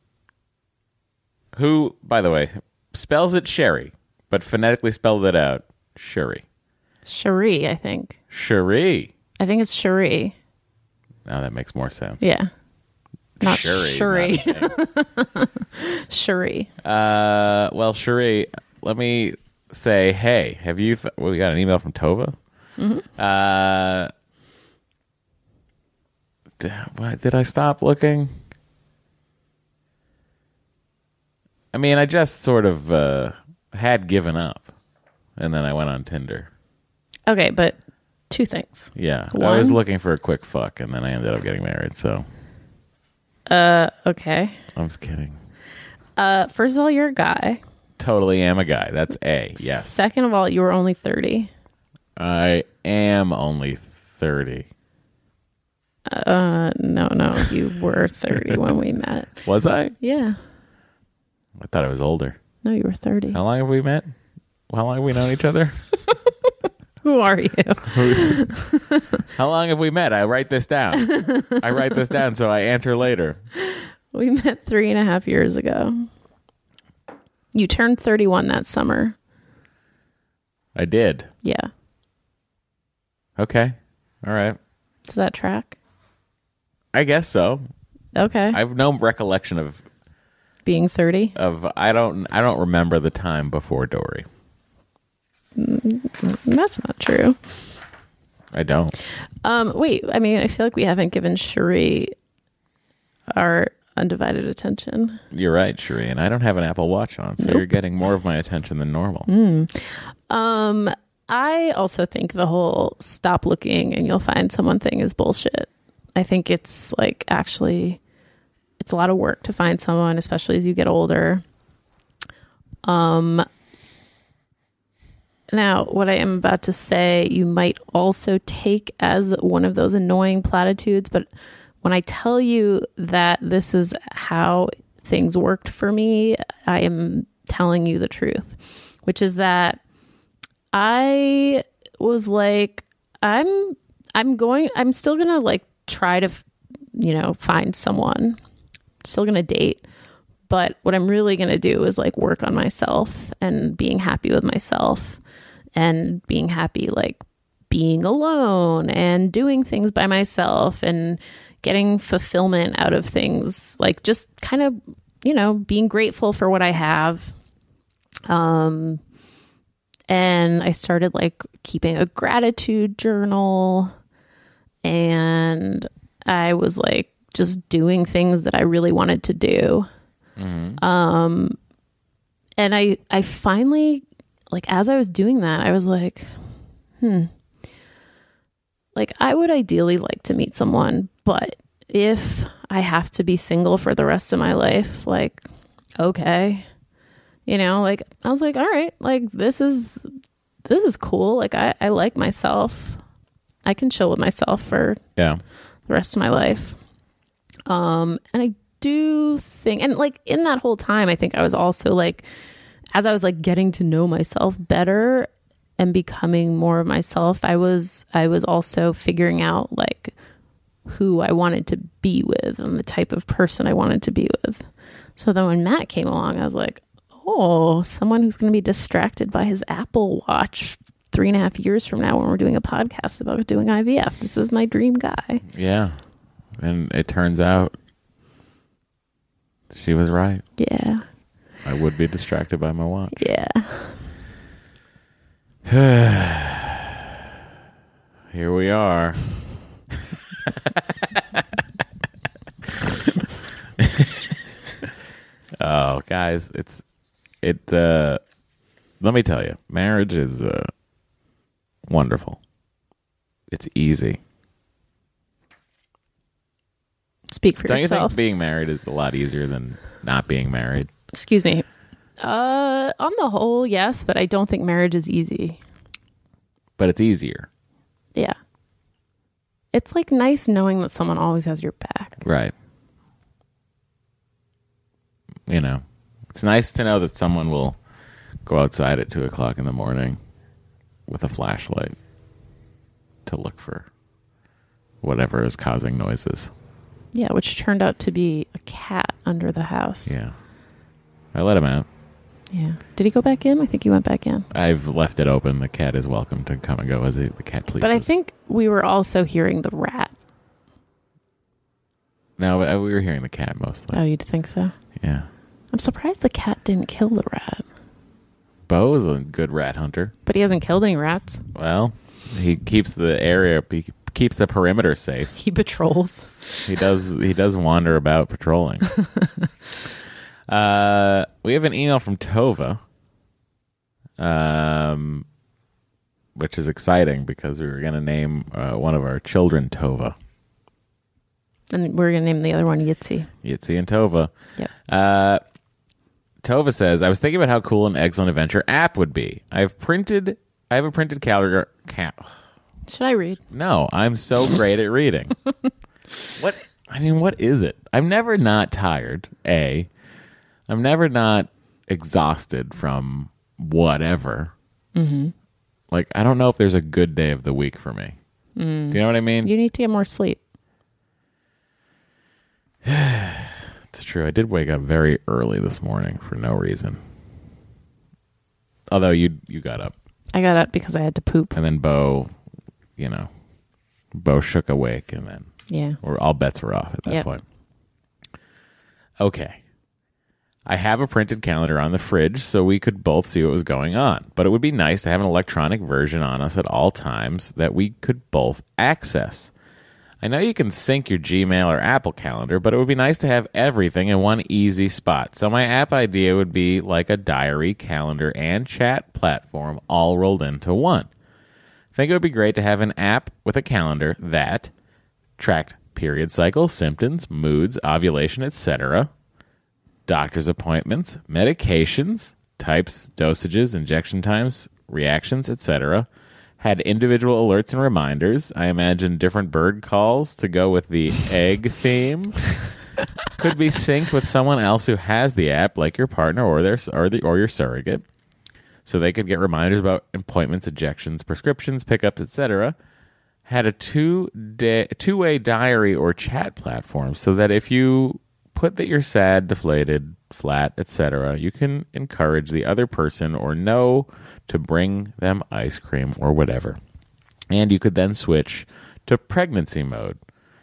who, by the way, spells it Sherry, but phonetically spelled it out Shuri. Cherie, I think. Shuri. I think it's Cherie. Now that makes more sense. Yeah. Not Shuri. Cherie. Cherie. Uh, well, Shuri, let me say, hey, have you... Th- well, we got an email from Tova. Mm-hmm. Uh, d- what, did I stop looking? I mean, I just sort of uh, had given up, and then I went on Tinder. Okay, but two things. Yeah, One, I was looking for a quick fuck, and then I ended up getting married, so... Uh, okay. I'm just kidding. Uh, first of all, you're a guy. Totally am a guy. That's A, yes. Second of all, you were only thirty. I am only thirty. Uh, no, no, you were thirty when we met. Was I? Yeah. I thought I was older. No, you were thirty. How long have we met? How long have we known each other? Who are you? How long have we met? I write this down. I write this down so I answer later. We met three and a half years ago. You turned thirty-one that summer. I did. Yeah. Okay. All right. Does that track? I guess so. Okay. I have no recollection of being thirty. Of I don't I don't remember the time before Dory. That's not true. I don't. Um, wait, I mean, I feel like we haven't given Cherie our undivided attention. You're right, Cherie, and I don't have an Apple Watch on, so Nope. you're getting more of my attention than normal. Mm. Um, I also think the whole stop looking and you'll find someone thing is bullshit. I think it's like actually, it's a lot of work to find someone, especially as you get older. Um, Now, what I am about to say, you might also take as one of those annoying platitudes, but when I tell you that this is how things worked for me, I am telling you the truth, which is that I was like, I'm, I'm going, I'm still going to like try to, you know, find someone, still going to date. But what I'm really going to do is like work on myself and being happy with myself and being happy, like being alone and doing things by myself and getting fulfillment out of things, like just kind of, you know, being grateful for what I have. Um, and I started like keeping a gratitude journal, and I was like just doing things that I really wanted to do. Mm-hmm. Um, and I, I finally, like, as I was doing that, I was like, hmm, like I would ideally like to meet someone, but if I have to be single for the rest of my life, like, okay, you know, like I was like, all right, like this is, this is cool. Like I, I like myself. I can chill with myself for yeah. the rest of my life. Um, and I do think, and like in that whole time, I think I was also like, as I was like getting to know myself better and becoming more of myself, I was, I was also figuring out like who I wanted to be with and the type of person I wanted to be with. So then when Matt came along, I was like, oh, someone who's going to be distracted by his Apple Watch three and a half years from now when we're doing a podcast about doing I V F. This is my dream guy. Yeah. And it turns out she was right. Yeah. I would be distracted by my watch. Yeah. Here we are. Oh, guys, it's it. Uh, let me tell you, marriage is uh, wonderful. It's easy. Speak for Don't yourself. you think being married is a lot easier than not being married? Excuse me. Uh, on the whole, yes, but I don't think marriage is easy. But it's easier, Yeah. It's like nice knowing that someone always has your back. right? You know, it's nice to know that someone will go outside at two o'clock in the morning with a flashlight to look for whatever is causing noises. Yeah, which turned out to be a cat under the house. Yeah. I let him out. Yeah. Did he go back in? I think he went back in. I've left it open. The cat is welcome to come and go as he, the cat pleases. But I think we were also hearing the rat. No, uh, we were hearing the cat mostly. Oh, you'd think so? Yeah. I'm surprised the cat didn't kill the rat. Bo is a good rat hunter. But he hasn't killed any rats. Well, he keeps the area, he keeps the perimeter safe. He patrols. He does. He does wander about patrolling. uh, we have an email from Tova, um, which is exciting because we were going to name uh, one of our children Tova. And we're going to name the other one Yitzi. Yitzi and Tova. Yep. Uh, Tova says, I was thinking about how cool an Excellent Adventure app would be. I've printed, I have a printed calendar. Ca- Should I read? no, I'm so great at reading. What, I mean, what is it? I'm never not tired, A. I'm never not exhausted from whatever. Mm-hmm. Like, I don't know if there's a good day of the week for me. Mm. Do you know what I mean? You need to get more sleep. It's true. I did wake up very early this morning for no reason. Although you you got up. I got up because I had to poop. And then Bo, you know, Bo shook awake and then Yeah. or all bets were off at that Yep. point. Okay. I have a printed calendar on the fridge so we could both see what was going on. But it would be nice to have an electronic version on us at all times that we could both access. I know you can sync your Gmail or Apple Calendar, but it would be nice to have everything in one easy spot. So my app idea would be like a diary, calendar, and chat platform all rolled into one. I think it would be great to have an app with a calendar that tracked period cycles, symptoms, moods, ovulation, et cetera, doctor's appointments, medications, types, dosages, injection times, reactions, et cetera, had individual alerts and reminders. I imagine different bird calls to go with the egg theme. Could be synced with someone else who has the app, like your partner or their or the or your surrogate, so they could get reminders about appointments, injections, prescriptions, pickups, et cetera. Had a two day two way diary or chat platform, so that if you put that you're sad, deflated, flat, et cetera, you can encourage the other person or know to bring them ice cream or whatever. And you could then switch to pregnancy mode,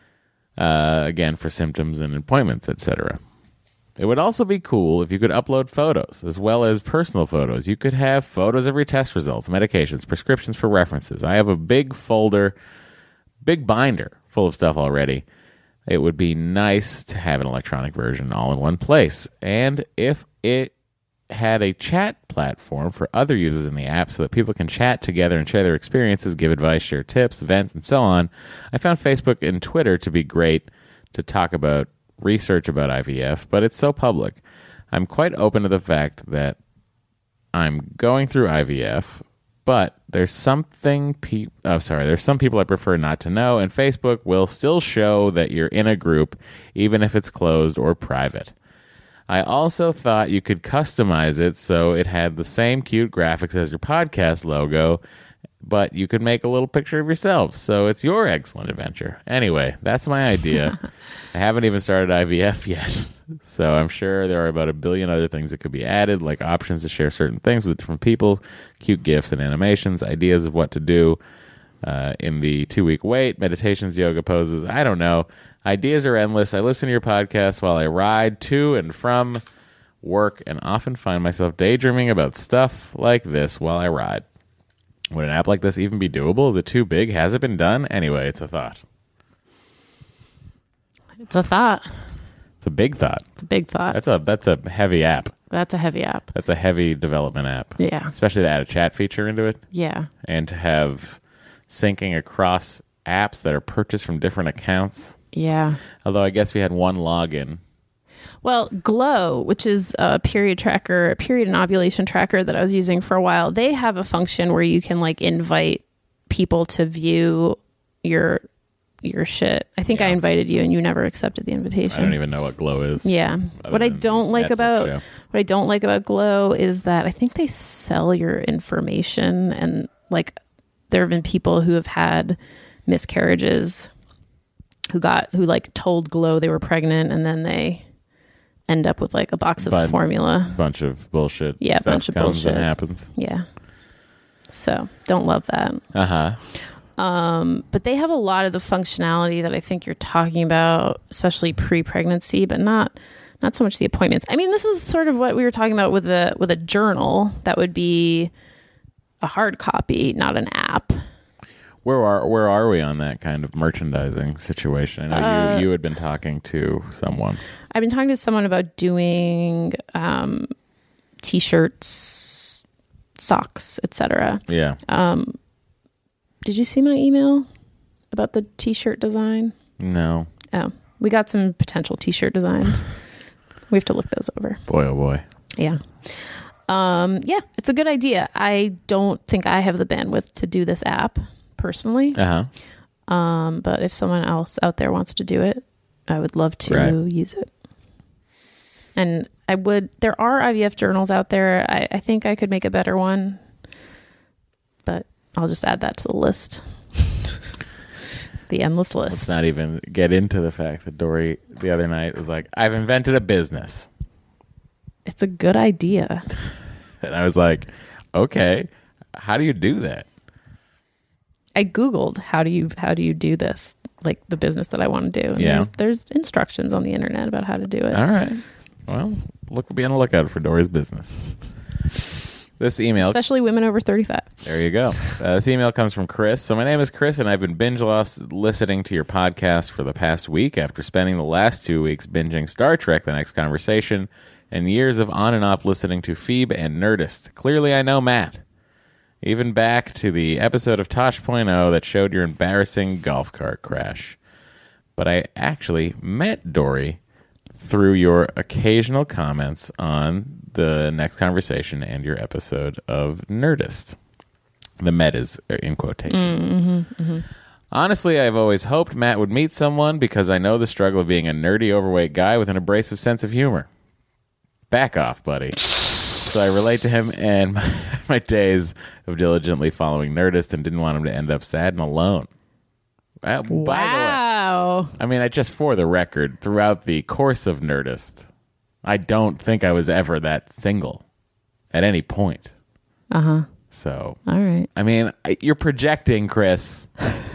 uh, again, for symptoms and appointments, et cetera. It would also be cool if you could upload photos as well as personal photos. You could have photos of your test results, medications, prescriptions for references. I have a big folder, big binder full of stuff already. It would be nice to have an electronic version all in one place. And if it had a chat platform for other users in the app so that people can chat together and share their experiences, give advice, share tips, events, and so on. I found Facebook and Twitter to be great to talk about research about I V F, but it's so public. I'm quite open to the fact that I'm going through I V F, but there's something pe- oh sorry, there's some people I prefer not to know, and Facebook will still show that you're in a group even if it's closed or private. I also thought you could customize it so it had the same cute graphics as your podcast logo, but you could make a little picture of yourself. So it's your excellent adventure. Anyway, that's my idea. I haven't even started I V F yet. So I'm sure there are about a billion other things that could be added, like options to share certain things with different people, cute gifs and animations, ideas of what to do uh, in the two-week wait, meditations, yoga poses. I don't know. Ideas are endless. I listen to your podcast while I ride to and from work and often find myself daydreaming about stuff like this while I ride. Would an app like this even be doable? Is it too big? Has it been done? Anyway, it's a thought. It's a thought. It's a big thought. It's a big thought. That's a that's a heavy app. That's a heavy app. That's a heavy development app. Yeah. Especially to add a chat feature into it. Yeah. And to have syncing across apps that are purchased from different accounts. Yeah. Although I guess we had one login. Well, Glow, which is a period tracker, a period and ovulation tracker that I was using for a while, they have a function where you can like invite people to view your your shit. I think Yeah. I invited you and you never accepted the invitation. I don't even know what Glow is. Yeah. Other What I than don't like Netflix about show. what I don't like about Glow is that I think they sell your information, and like there have been people who have had miscarriages who got who like told Glow they were pregnant, and then they end up with like a box of But- formula. Bunch of bullshit. Yeah, stuff bunch of comes bullshit. and happens. Yeah. So don't love that. Uh huh. Um, but they have a lot of the functionality that I think you're talking about, especially pre-pregnancy, but not not so much the appointments. I mean, this was sort of what we were talking about with a with a journal that would be a hard copy, not an app. Where are where are we on that kind of merchandising situation? I know Uh, you you had been talking to someone. I've been talking to someone about doing um, t-shirts, socks, et cetera. Yeah. Um, did you see my email about the t-shirt design? No. Oh, we got some potential t-shirt designs. We have to look those over. Boy, oh boy. Yeah. Um, yeah, it's a good idea. I don't think I have the bandwidth to do this app personally. Uh huh. Um, but if someone else out there wants to do it, I would love to Right. use it. And I would, there are I V F journals out there. I, I think I could make a better one, but I'll just add that to the list. The endless list. Let's not even get into the fact that Dory the other night was like, I've invented a business. It's a good idea. And I was like, okay, how do you do that? I Googled how do you how do you do this, like the business that I want to do. And Yeah. there's, there's instructions on the internet about how to do it. All right. Well, look, be on the lookout for Dory's business. This email, Especially women over thirty-five. there you go. Uh, this email comes from Chris. So my name is Chris, and I've been binge lost listening to your podcast for the past week after spending the last two weeks binging Star Trek: The Next Conversation and years of on and off listening to Phoebe and Nerdist. Clearly, I know Matt. Even back to the episode of Tosh point oh that showed your embarrassing golf cart crash. But I actually met Dory through your occasional comments on the Next Conversation and your episode of Nerdist. The Met is in quotation. Mm-hmm, mm-hmm. Honestly, I've always hoped Matt would meet someone because I know the struggle of being a nerdy, overweight guy with an abrasive sense of humor. Back off, buddy. So I relate to him and my, my days of diligently following Nerdist and didn't want him to end up sad and alone. Uh, By the way, Wow. I mean, I just for the record, throughout the course of Nerdist, I don't think I was ever that single at any point. Uh-huh. So, All right. I mean, I, you're projecting, Chris.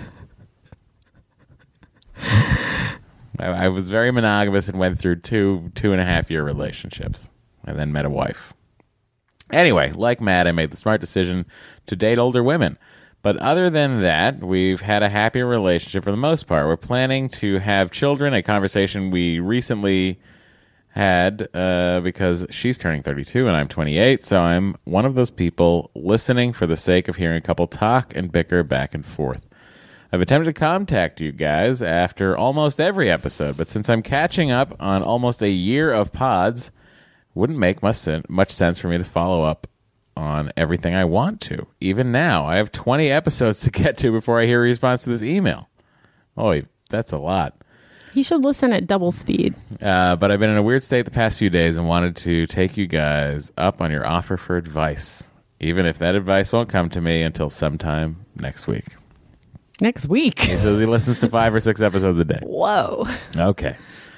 I, I was very monogamous and went through two two and a half year relationships and then met a wife. Anyway, like Matt, I made the smart decision to date older women. But other than that, we've had a happy relationship for the most part. We're planning to have children, a conversation we recently had uh, because she's turning thirty-two and I'm twenty-eight. So I'm one of those people listening for the sake of hearing a couple talk and bicker back and forth. I've attempted to contact you guys after almost every episode, but since I'm catching up on almost a year of pods, wouldn't make much, sen- much sense for me to follow up on everything I want to. Even now, I have twenty episodes to get to before I hear a response to this email. Oh, that's a lot. He should listen at double speed. Uh, but I've been in a weird state the past few days and wanted to take you guys up on your offer for advice. even if that advice won't come to me until sometime next week. Next week. He says he listens to five or six episodes a day. Whoa. Okay.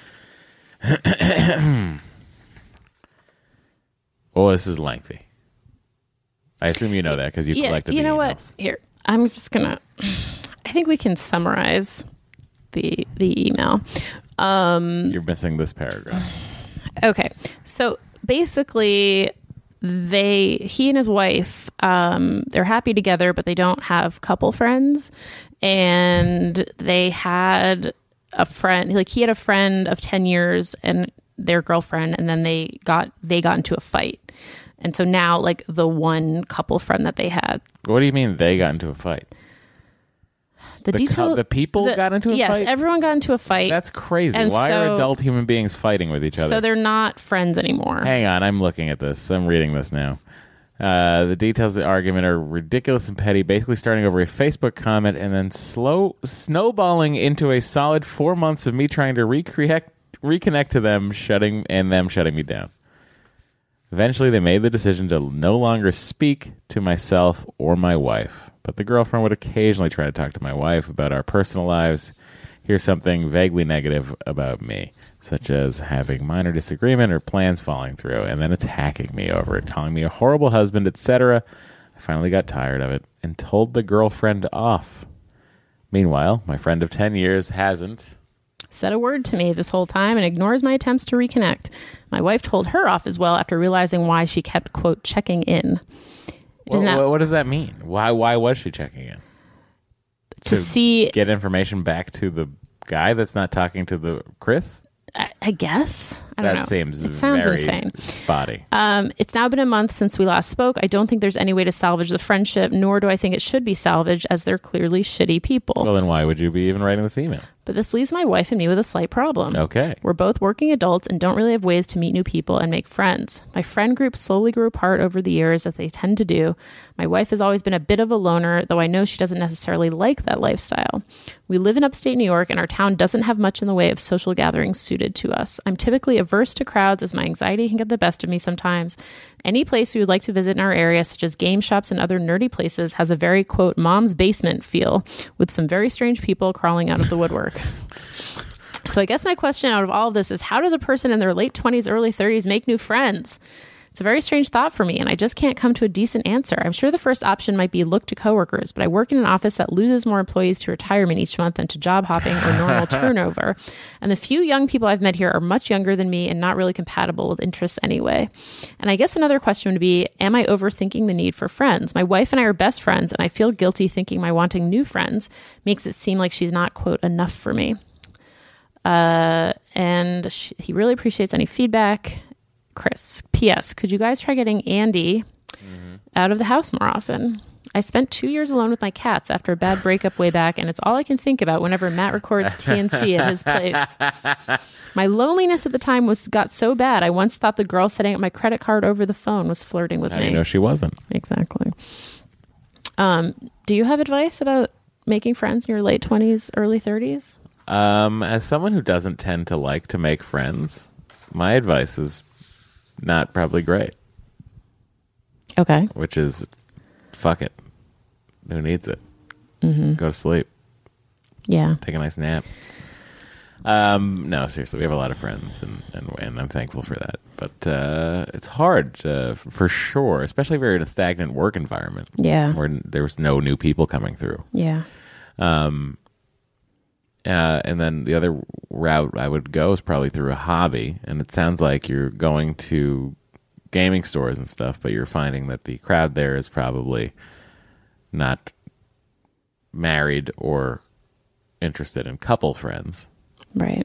Oh, this is lengthy. I assume you know that because you yeah, collected you the know emails. what? Here, I'm just gonna. I think we can summarize the the email. Um, You're missing this paragraph. Okay, so basically, they he and his wife um, they're happy together, but they don't have couple friends, and they had a friend. Like he had a friend of ten years and their girlfriend, and then they got they got into a fight. And so now, like, the one couple friend that they had. What do you mean they got into a fight? The, The detail, cou- the people the- got into a yes, fight? Yes, everyone got into a fight. That's crazy. And Why are so- adult human beings fighting with each other? So they're not friends anymore. Hang on, I'm looking at this. I'm reading this now. Uh, the details of the argument are ridiculous and petty, basically starting over a Facebook comment and then slow snowballing into a solid four months of me trying to reconnect, reconnect to them, shutting and them shutting me down. Eventually, they made the decision to no longer speak to myself or my wife. But the girlfriend would occasionally try to talk to my wife about our personal lives, hear something vaguely negative about me, such as having minor disagreement or plans falling through, and then attacking me over it, calling me a horrible husband, et cetera. I finally got tired of it and told the girlfriend off. Meanwhile, my friend of ten years hasn't said a word to me this whole time and ignores my attempts to reconnect. My wife told her off as well after realizing why she kept, quote, checking in. It What, not, what, what does that mean? Why Why was she checking in? to, see, Get information back to the guy that's not talking to the Chris? I, I guess. I don't That know. seems it sounds very insane. spotty. Um, it's now been a month since we last spoke. I don't think there's any way to salvage the friendship, nor do I think it should be salvaged, as they're clearly shitty people. Well, then why would you be even writing this email? But this leaves my wife and me with a slight problem. Okay. We're both working adults and don't really have ways to meet new people and make friends. My friend group slowly grew apart over the years, as they tend to do. My wife has always been a bit of a loner, though I know she doesn't necessarily like that lifestyle. We live in upstate New York, and our town doesn't have much in the way of social gatherings suited to us. I'm typically averse to crowds, as my anxiety can get the best of me sometimes. Any place we would like to visit in our area, such as game shops and other nerdy places, has a very, quote, mom's basement feel, with some very strange people crawling out of the woodwork. So I guess my question out of all of this is, how does a person in their late twenties, early thirties make new friends? It's a very strange thought for me, and I just can't come to a decent answer. I'm sure the first option might be look to coworkers, but I work in an office that loses more employees to retirement each month than to job hopping or normal turnover. And the few young people I've met here are much younger than me and not really compatible with interests anyway. And I guess another question would be, am I overthinking the need for friends? My wife and I are best friends, and I feel guilty thinking my wanting new friends makes it seem like she's not, quote, enough for me. Uh, and she, he really appreciates any feedback. Chris, P S Could you guys try getting Andy mm-hmm. out of the house more often? I spent two years alone with my cats after a bad breakup way back, and it's all I can think about whenever Matt records T N C at his place. My loneliness at the time was got so bad, I once thought the girl setting up my credit card over the phone was flirting with How me. do you know she wasn't? Exactly. Um, do you have advice about making friends in your late twenties, early thirties? Um, as someone who doesn't tend to like to make friends, my advice is not probably great. Okay. Which is, fuck it. Who needs it? Mm-hmm. Go to sleep. Yeah. Take a nice nap. Um, no, seriously, we have a lot of friends, and, and, and I'm thankful for that. But uh, it's hard, uh, for sure, especially if you're in a stagnant work environment. Yeah. Where there's no new people coming through. Yeah. Um, uh, and then the other route I would go is probably through a hobby. And it sounds like you're going to gaming stores and stuff, but you're finding that the crowd there is probably not married or interested in couple friends. Right.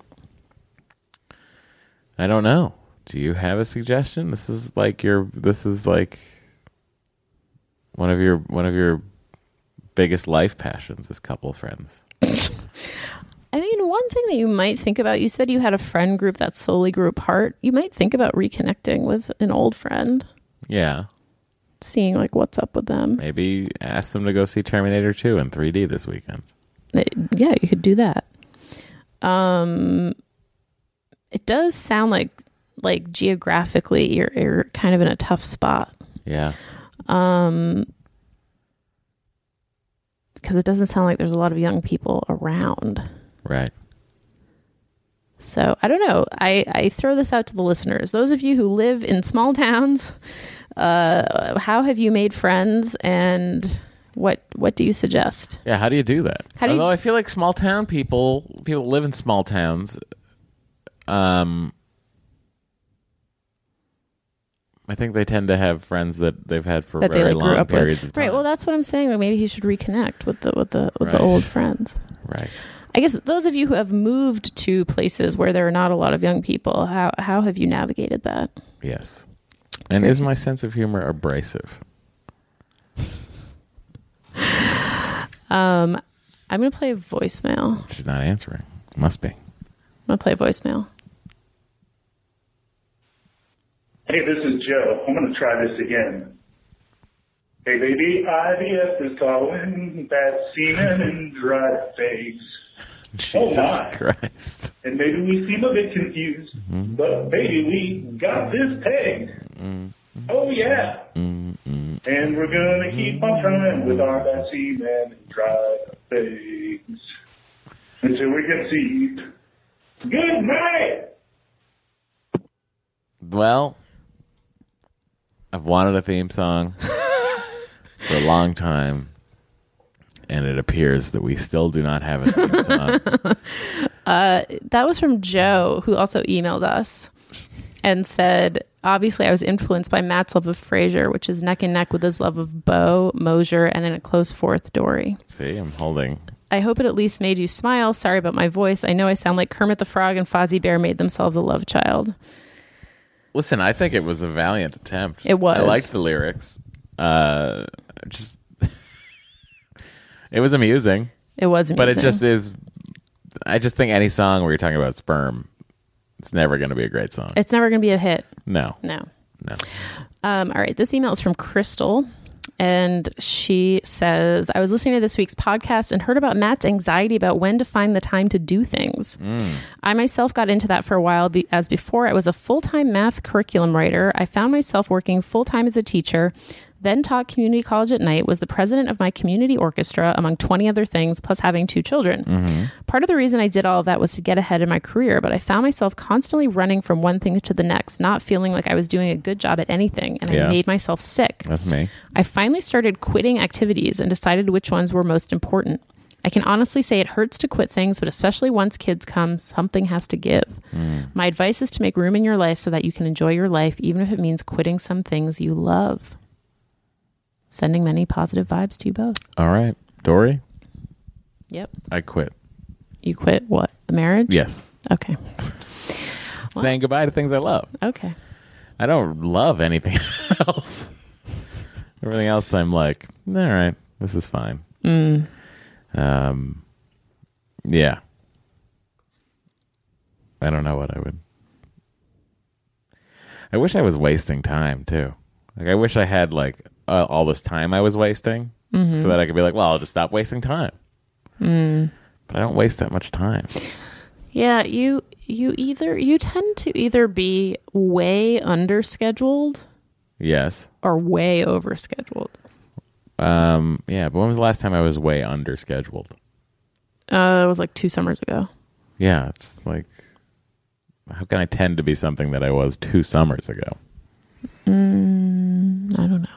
I don't know. Do you have a suggestion? This is like your, this is like one of your, one of your biggest life passions is couple friends. I mean, one thing that you might think about, you said you had a friend group that slowly grew apart. You might think about reconnecting with an old friend. Yeah. Seeing like what's up with them. Maybe ask them to go see Terminator two in three D this weekend. It, yeah, you could do that. Um, it does sound like like geographically you're you're kind of in a tough spot. Yeah. Um, because it doesn't sound like there's a lot of young people around. Right. So I don't know. I, I throw this out to the listeners. Those of you who live in small towns, uh, how have you made friends, and what what do you suggest? Yeah, how do you do that? How do you Although d- I feel like small town people, people live in small towns. Um, I think they tend to have friends that they've had for that they very like grew long up periods with? of time. Right. Well, that's what I'm saying. Like maybe he should reconnect with the with the with Right. the old friends. Right. I guess those of you who have moved to places where there are not a lot of young people, how how have you navigated that? Yes. And is my sense of humor abrasive? Um, I'm going to play a voicemail. She's not answering. Must be. I'm going to play a voicemail. Hey, this is Joe. I'm going to try this again. Hey, baby, I V F is calling. Bad semen and dry eggs. Jesus oh, my. Christ. And maybe we seem a bit confused, Mm-hmm. but baby, we got this pegged. Mm-hmm. Oh, yeah. Mm-hmm. And we're going to keep on trying with our bad semen and dry eggs until we conceive. Good night. Well, I've wanted a theme song for a long time, and it appears that we still do not have a theme song. uh, that was from Joe, who also emailed us and said, obviously I was influenced by Matt's love of Frasier, which is neck and neck with his love of Bo, Mosier, and in a close fourth, Dory. See, I'm holding. I hope it at least made you smile. Sorry about my voice. I know I sound like Kermit the Frog and Fozzie Bear made themselves a love child. Listen, I think it was a valiant attempt. It was. I liked the lyrics. Uh, just, it was amusing. It was amusing. But it just is. I just think any song where you're talking about sperm, it's never going to be a great song. It's never going to be a hit. No. No. No. Um, all right. This email is from Crystal. And she says, I was listening to this week's podcast and heard about Matt's anxiety about when to find the time to do things. Mm. I myself got into that for a while, be- as before I was a full-time math curriculum writer. I found myself working full-time as a teacher, then taught community college at night, was the president of my community orchestra, among twenty other things, plus having two children. Mm-hmm. Part of the reason I did all of that was to get ahead in my career, but I found myself constantly running from one thing to the next, not feeling like I was doing a good job at anything, and yeah. I made myself sick. That's me. I finally started quitting activities and decided which ones were most important. I can honestly say it hurts to quit things, but especially once kids come, something has to give. Mm. My advice is to make room in your life so that you can enjoy your life, even if it means quitting some things you love. Sending many positive vibes to you both. All right. Dory? Yep. I quit. You quit what? The marriage? Yes. Okay. Saying goodbye to things I love. Okay. I don't love anything else. Everything else I'm like, all right, this is fine. Mm. Um, yeah. I don't know what I would. I wish I was wasting time too. Like I wish I had like uh, all this time I was wasting, mm-hmm. so that I could be like, well, I'll just stop wasting time. Mm. But I don't waste that much time. Yeah, you you either you tend to either be way under scheduled, yes, or way over scheduled. Um, yeah, but when was the last time I was way under scheduled? Uh, it was like two summers ago. Yeah, it's like, how can I tend to be something that I was two summers ago? Mm, I don't know.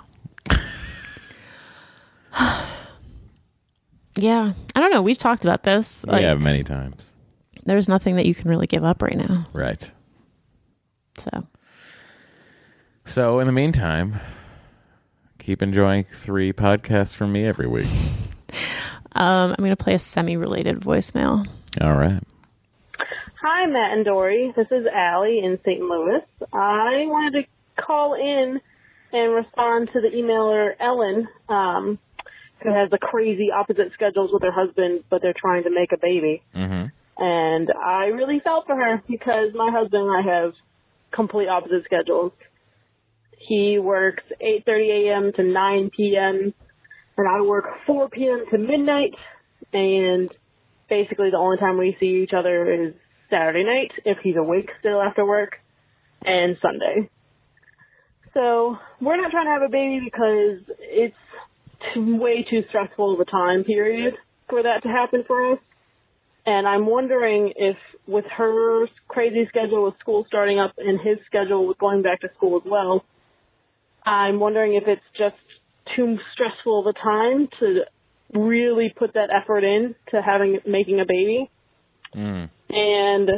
Yeah, I don't know. We've talked about this. We like, have many times. There's nothing that you can really give up right now. Right. So. So in the meantime, keep enjoying three podcasts from me every week. Um, I'm going to play a semi-related voicemail. All right. Hi, Matt and Dory. This is Allie in Saint Louis. I wanted to call in and respond to the emailer Ellen, um, who has the crazy opposite schedules with her husband, but they're trying to make a baby. Mm-hmm. And I really felt for her because my husband and I have complete opposite schedules. He works eight thirty a.m. to nine p.m., and I work four p.m. to midnight, and basically the only time we see each other is Saturday night, if he's awake still after work, and Sunday. So we're not trying to have a baby because it's too, way too stressful of a time period for that to happen for us. And I'm wondering if with her crazy schedule with school starting up and his schedule with going back to school as well, I'm wondering if it's just too stressful of a time to really put that effort in to having making a baby. Mm. And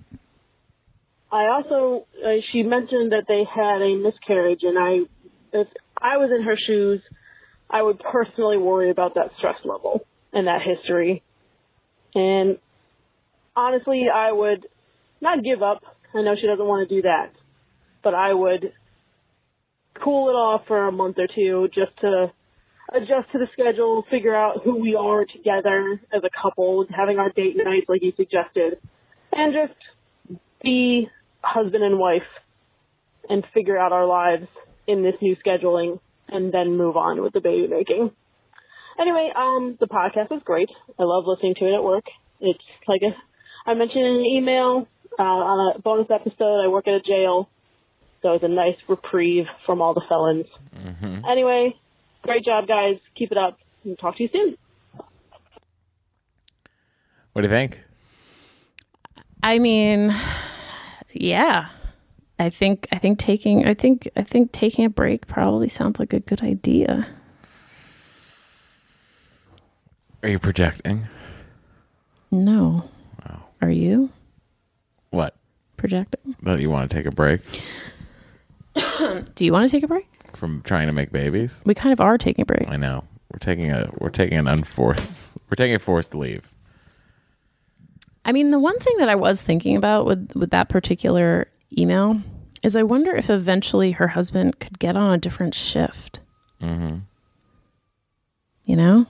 I also, uh, she mentioned that they had a miscarriage, and I, if I was in her shoes, I would personally worry about that stress level and that history. And honestly, I would not give up. I know she doesn't want to do that, but I would cool it off for a month or two just to adjust to the schedule, figure out who we are together as a couple, having our date nights like you suggested, and just be husband and wife and figure out our lives in this new scheduling and then move on with the baby making. Anyway, um, the podcast is great. I love listening to it at work. It's like a, I mentioned in an email uh, on a bonus episode, I work at a jail, so it's a nice reprieve from all the felons. Mm-hmm. Anyway, great job, guys. Keep it up. And talk to you soon. What do you think? I mean, yeah. I think I think taking I think I think taking a break probably sounds like a good idea. Are you projecting? No. Wow. Are you What? projecting? That you want to take a break Do you want to take a break? from trying to make babies? We kind of are taking a break. I know. We're taking a we're taking an unforced we're taking a forced leave. I mean, the one thing that I was thinking about with, with that particular email is I wonder if eventually her husband could get on a different shift. Mm-hmm. You know?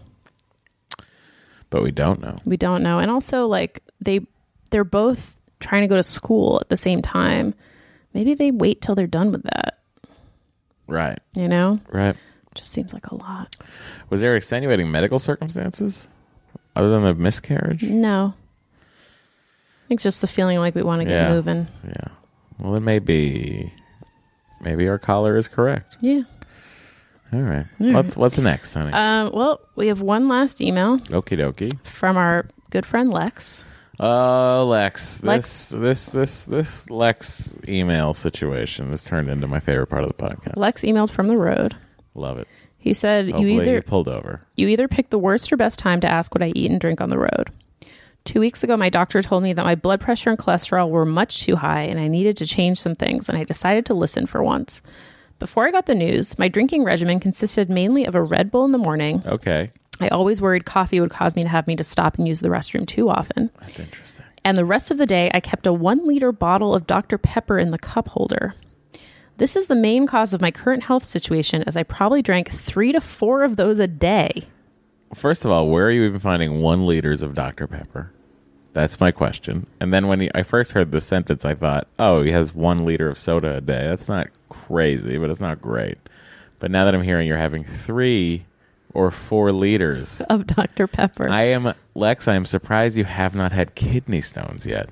But we don't know. We don't know. And also, like, they, they're both trying to go to school at the same time. Maybe they wait till they're done with that. Right. You know? Right. Just seems like a lot. Was there extenuating medical circumstances other than the miscarriage? No. I think it's just the feeling like we want to get Yeah. moving. Yeah. Well, it may be. Maybe our caller is correct. Yeah. All right. All what's right. What's next, honey? Um, well, we have one last email Okie dokie. from our good friend Lex. Oh, Lex. Lex. This this this this Lex email situation has turned into my favorite part of the podcast. Lex emailed from the road. Love it. He said, Hopefully you either you pulled over. you either pick the worst or best time to ask what I eat and drink on the road. Two weeks ago, my doctor told me that my blood pressure and cholesterol were much too high and I needed to change some things, and I decided to listen for once. Before I got the news, my drinking regimen consisted mainly of a Red Bull in the morning. Okay. I always worried coffee would cause me to have me to stop and use the restroom too often. That's interesting. And the rest of the day, I kept a one liter bottle of Doctor Pepper in the cup holder. This is the main cause of my current health situation, as I probably drank three to four of those a day. First of all, where are you even finding one liters of Doctor Pepper? That's my question. And then when he, I first heard the sentence, I thought, oh, he has one liter of soda a day. That's not crazy, but it's not great. But now that I'm hearing you're having three or four liters of Doctor Pepper. I am, Lex, I am surprised you have not had kidney stones yet.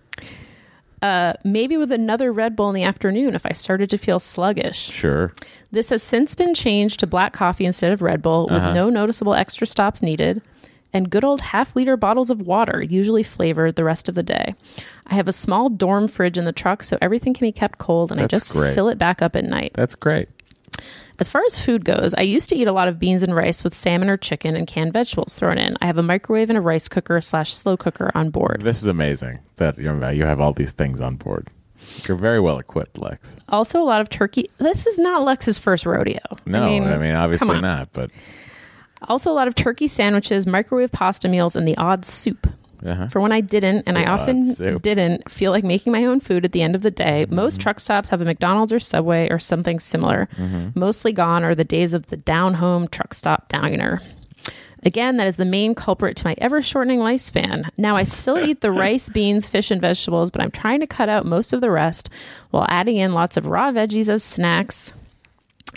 Uh, maybe with another Red Bull in the afternoon if I started to feel sluggish. Sure. This has since been changed to black coffee instead of Red Bull, with Uh-huh. no noticeable extra stops needed, and good old half-liter bottles of water, usually flavored, the rest of the day. I have a small dorm fridge in the truck, so everything can be kept cold, and That's I just great. fill it back up at night. That's great. As far as food goes, I used to eat a lot of beans and rice with salmon or chicken and canned vegetables thrown in. I have a microwave and a rice cooker slash slow cooker on board. This is amazing that you know, you have all these things on board. You're very well equipped, Lex. Also, a lot of turkey. This is not Lex's first rodeo. No, I mean, I mean come obviously on. not, but Also, a lot of turkey sandwiches, microwave pasta meals, and the odd soup. uh-huh. For when I didn't, and The I often odd soup. didn't feel like making my own food at the end of the day, Mm-hmm. most truck stops have a McDonald's or Subway or something similar. Mm-hmm. Mostly gone are the days of the down-home truck stop diner. Again, that is the main culprit to my ever-shortening lifespan. Now, I still eat the rice, beans, fish, and vegetables, but I'm trying to cut out most of the rest while adding in lots of raw veggies as snacks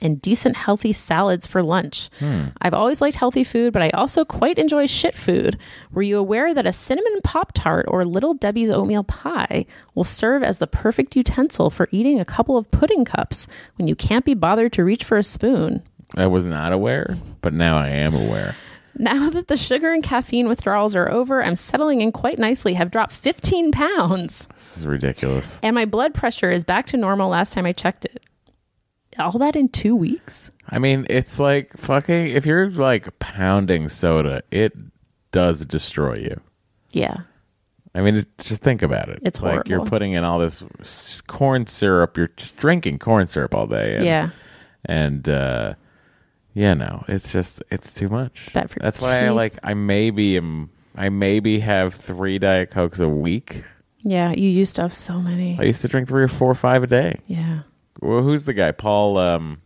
and decent healthy salads for lunch. Hmm. I've always liked healthy food, but I also quite enjoy shit food. Were you aware that a cinnamon Pop-Tart or Little Debbie's oatmeal pie will serve as the perfect utensil for eating a couple of pudding cups when you can't be bothered to reach for a spoon? I was not aware, but now I am aware. Now that the sugar and caffeine withdrawals are over, I'm settling in quite nicely, have dropped fifteen pounds. This is ridiculous. And my blood pressure is back to normal last time I checked it. All that in two weeks? I mean, it's like fucking, if you're like pounding soda, it does destroy you. Yeah. I mean, it, just think about it. It's like horrible. You're putting in all this s- corn syrup. You're just drinking corn syrup all day. And, yeah. And, uh, yeah, no, it's just, it's too much. Bad for That's why I like, I maybe am, I maybe have three Diet Cokes a week. Yeah, you used to have so many. I used to drink three or four or five a day. Yeah. Well, who's the guy? Paul, um,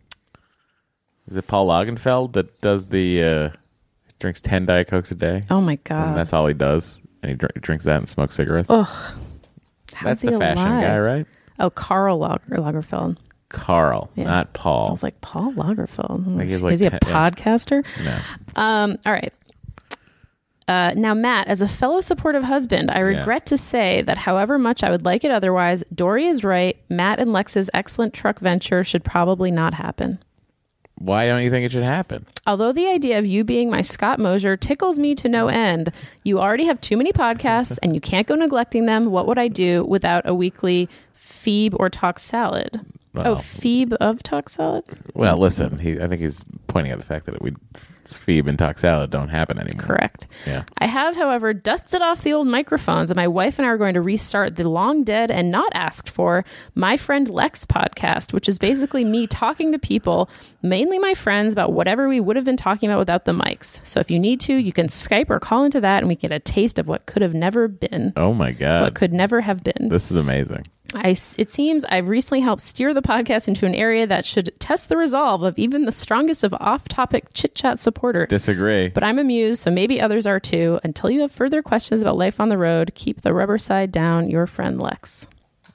is it Paul Lagerfeld that does the, uh, drinks ten Diet Cokes a day? Oh my God. And that's all he does. And he dr- drinks that and smokes cigarettes. Ugh. That's the fashion alive? guy, right? Oh, Lager, Lager, Lagerfeld. Carl, Yeah. not Paul. I was like, Paul Lagerfeld. Like he's Is like he a ten- yeah. podcaster? No. Um, all right. Uh, now, Matt, as a fellow supportive husband, I regret Yeah. to say that however much I would like it otherwise, Dory is right. Matt and Lex's excellent truck venture should probably not happen. Why don't you think it should happen? Although the idea of you being my Scott Mosier tickles me to no end, you already have too many podcasts and you can't go neglecting them. What would I do without a weekly Phoebe or Talk Salad? Well, oh, Phoebe of Talk Salad? Well, listen, he, I think he's pointing at the fact that we Phoebe and Talk Salad don't happen anymore. Correct. Yeah. I have, however, dusted off the old microphones, and my wife and I are going to restart the long dead and not asked for My Friend Lex podcast, which is basically me talking to people, mainly my friends, about whatever we would have been talking about without the mics. So if you need to, you can Skype or call into that, and we get a taste of what could have never been. Oh my God. What could never have been. This is amazing. I, it seems I've recently helped steer the podcast into an area that should test the resolve of even the strongest of off-topic chit-chat supporters. Disagree. But I'm amused, so maybe others are too. Until you have further questions about life on the road, keep the rubber side down. Your friend Lex.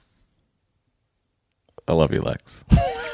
I love you, Lex.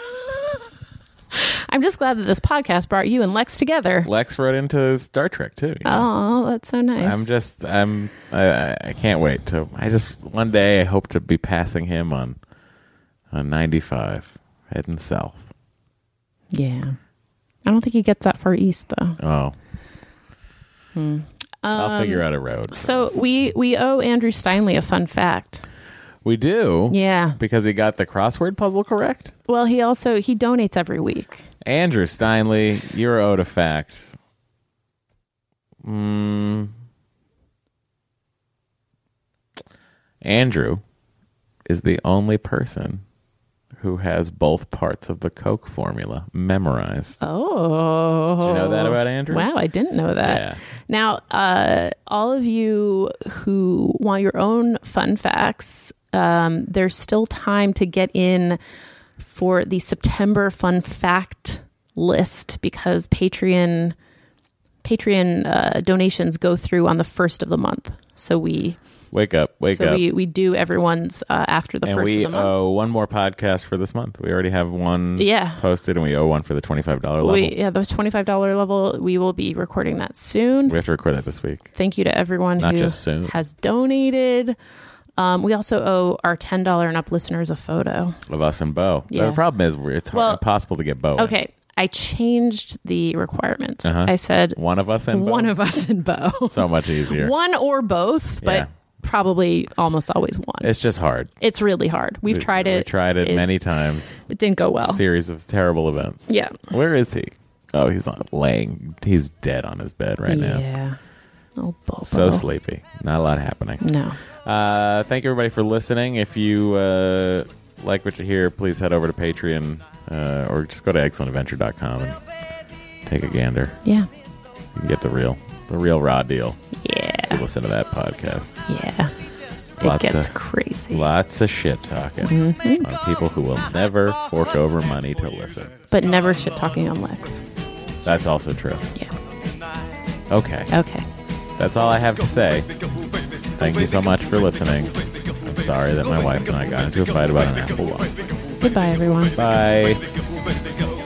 I'm just glad that this podcast brought you and Lex together. Lex wrote into Star Trek too. You know? Oh, that's so nice. I'm just, I'm, I, I- I can't wait to. I just one day I hope to be passing him on, on ninety-five, heading south. Yeah. I don't think he gets that far east, though. Oh, Hmm. I'll Um, figure out a road. for So us. we, we owe Andrew Steinley a fun fact. we do, Yeah. because he got the crossword puzzle correct. Well, he also, he donates every week. Andrew Steinley, you're owed a fact. Mm. Andrew is the only person who has both parts of the Coke formula memorized. Oh. Did you know that about Andrew? Wow, I didn't know that. Yeah. Now, uh, all of you who want your own fun facts, um, there's still time to get in for the September fun fact list because Patreon Patreon uh, donations go through on the first of the month. So we Wake up, wake so up. we, we do everyone's uh, after the and first we of the month. owe one more podcast for this month. We already have one Yeah. posted, and we owe one for the twenty-five dollars level. We, yeah, the twenty-five dollars level, we will be recording that soon. We have to record that this week. Thank you to everyone Not who just soon. has donated. Um, we also owe our ten dollars and up listeners a photo. Of us and Bo. Yeah. The problem is we're- it's hard, Well, impossible to get Bo. in. Okay, I changed the requirement. Uh-huh. I said One of us and Bo? one of us and Bo. So much easier. One or both, but Yeah. probably almost always one. It's just hard. It's really hard. We've We- tried it. We tried it, It- many times. It didn't go well. Series of terrible events. Yeah. Where is he? Oh, he's on laying. He's dead on his bed right now. Yeah. Oh, Bobo. So sleepy. Not a lot happening. No. Uh, thank you everybody for listening. If you uh, like what you hear, please head over to Patreon uh, or just go to excellent adventure dot com and take a gander. Yeah. You can get the real, the real raw deal. Yeah. If you listen to that podcast. Yeah. Lots it gets of- crazy. Lots of shit talking Mhm. on people who will never fork over money to listen. But never shit talking on Lex. That's also true. Yeah. Okay. Okay. That's all I have to say. Thank you so much for listening. I'm sorry that my wife and I got into a fight about an Apple Watch. Goodbye, everyone. Bye. Go, baby, go.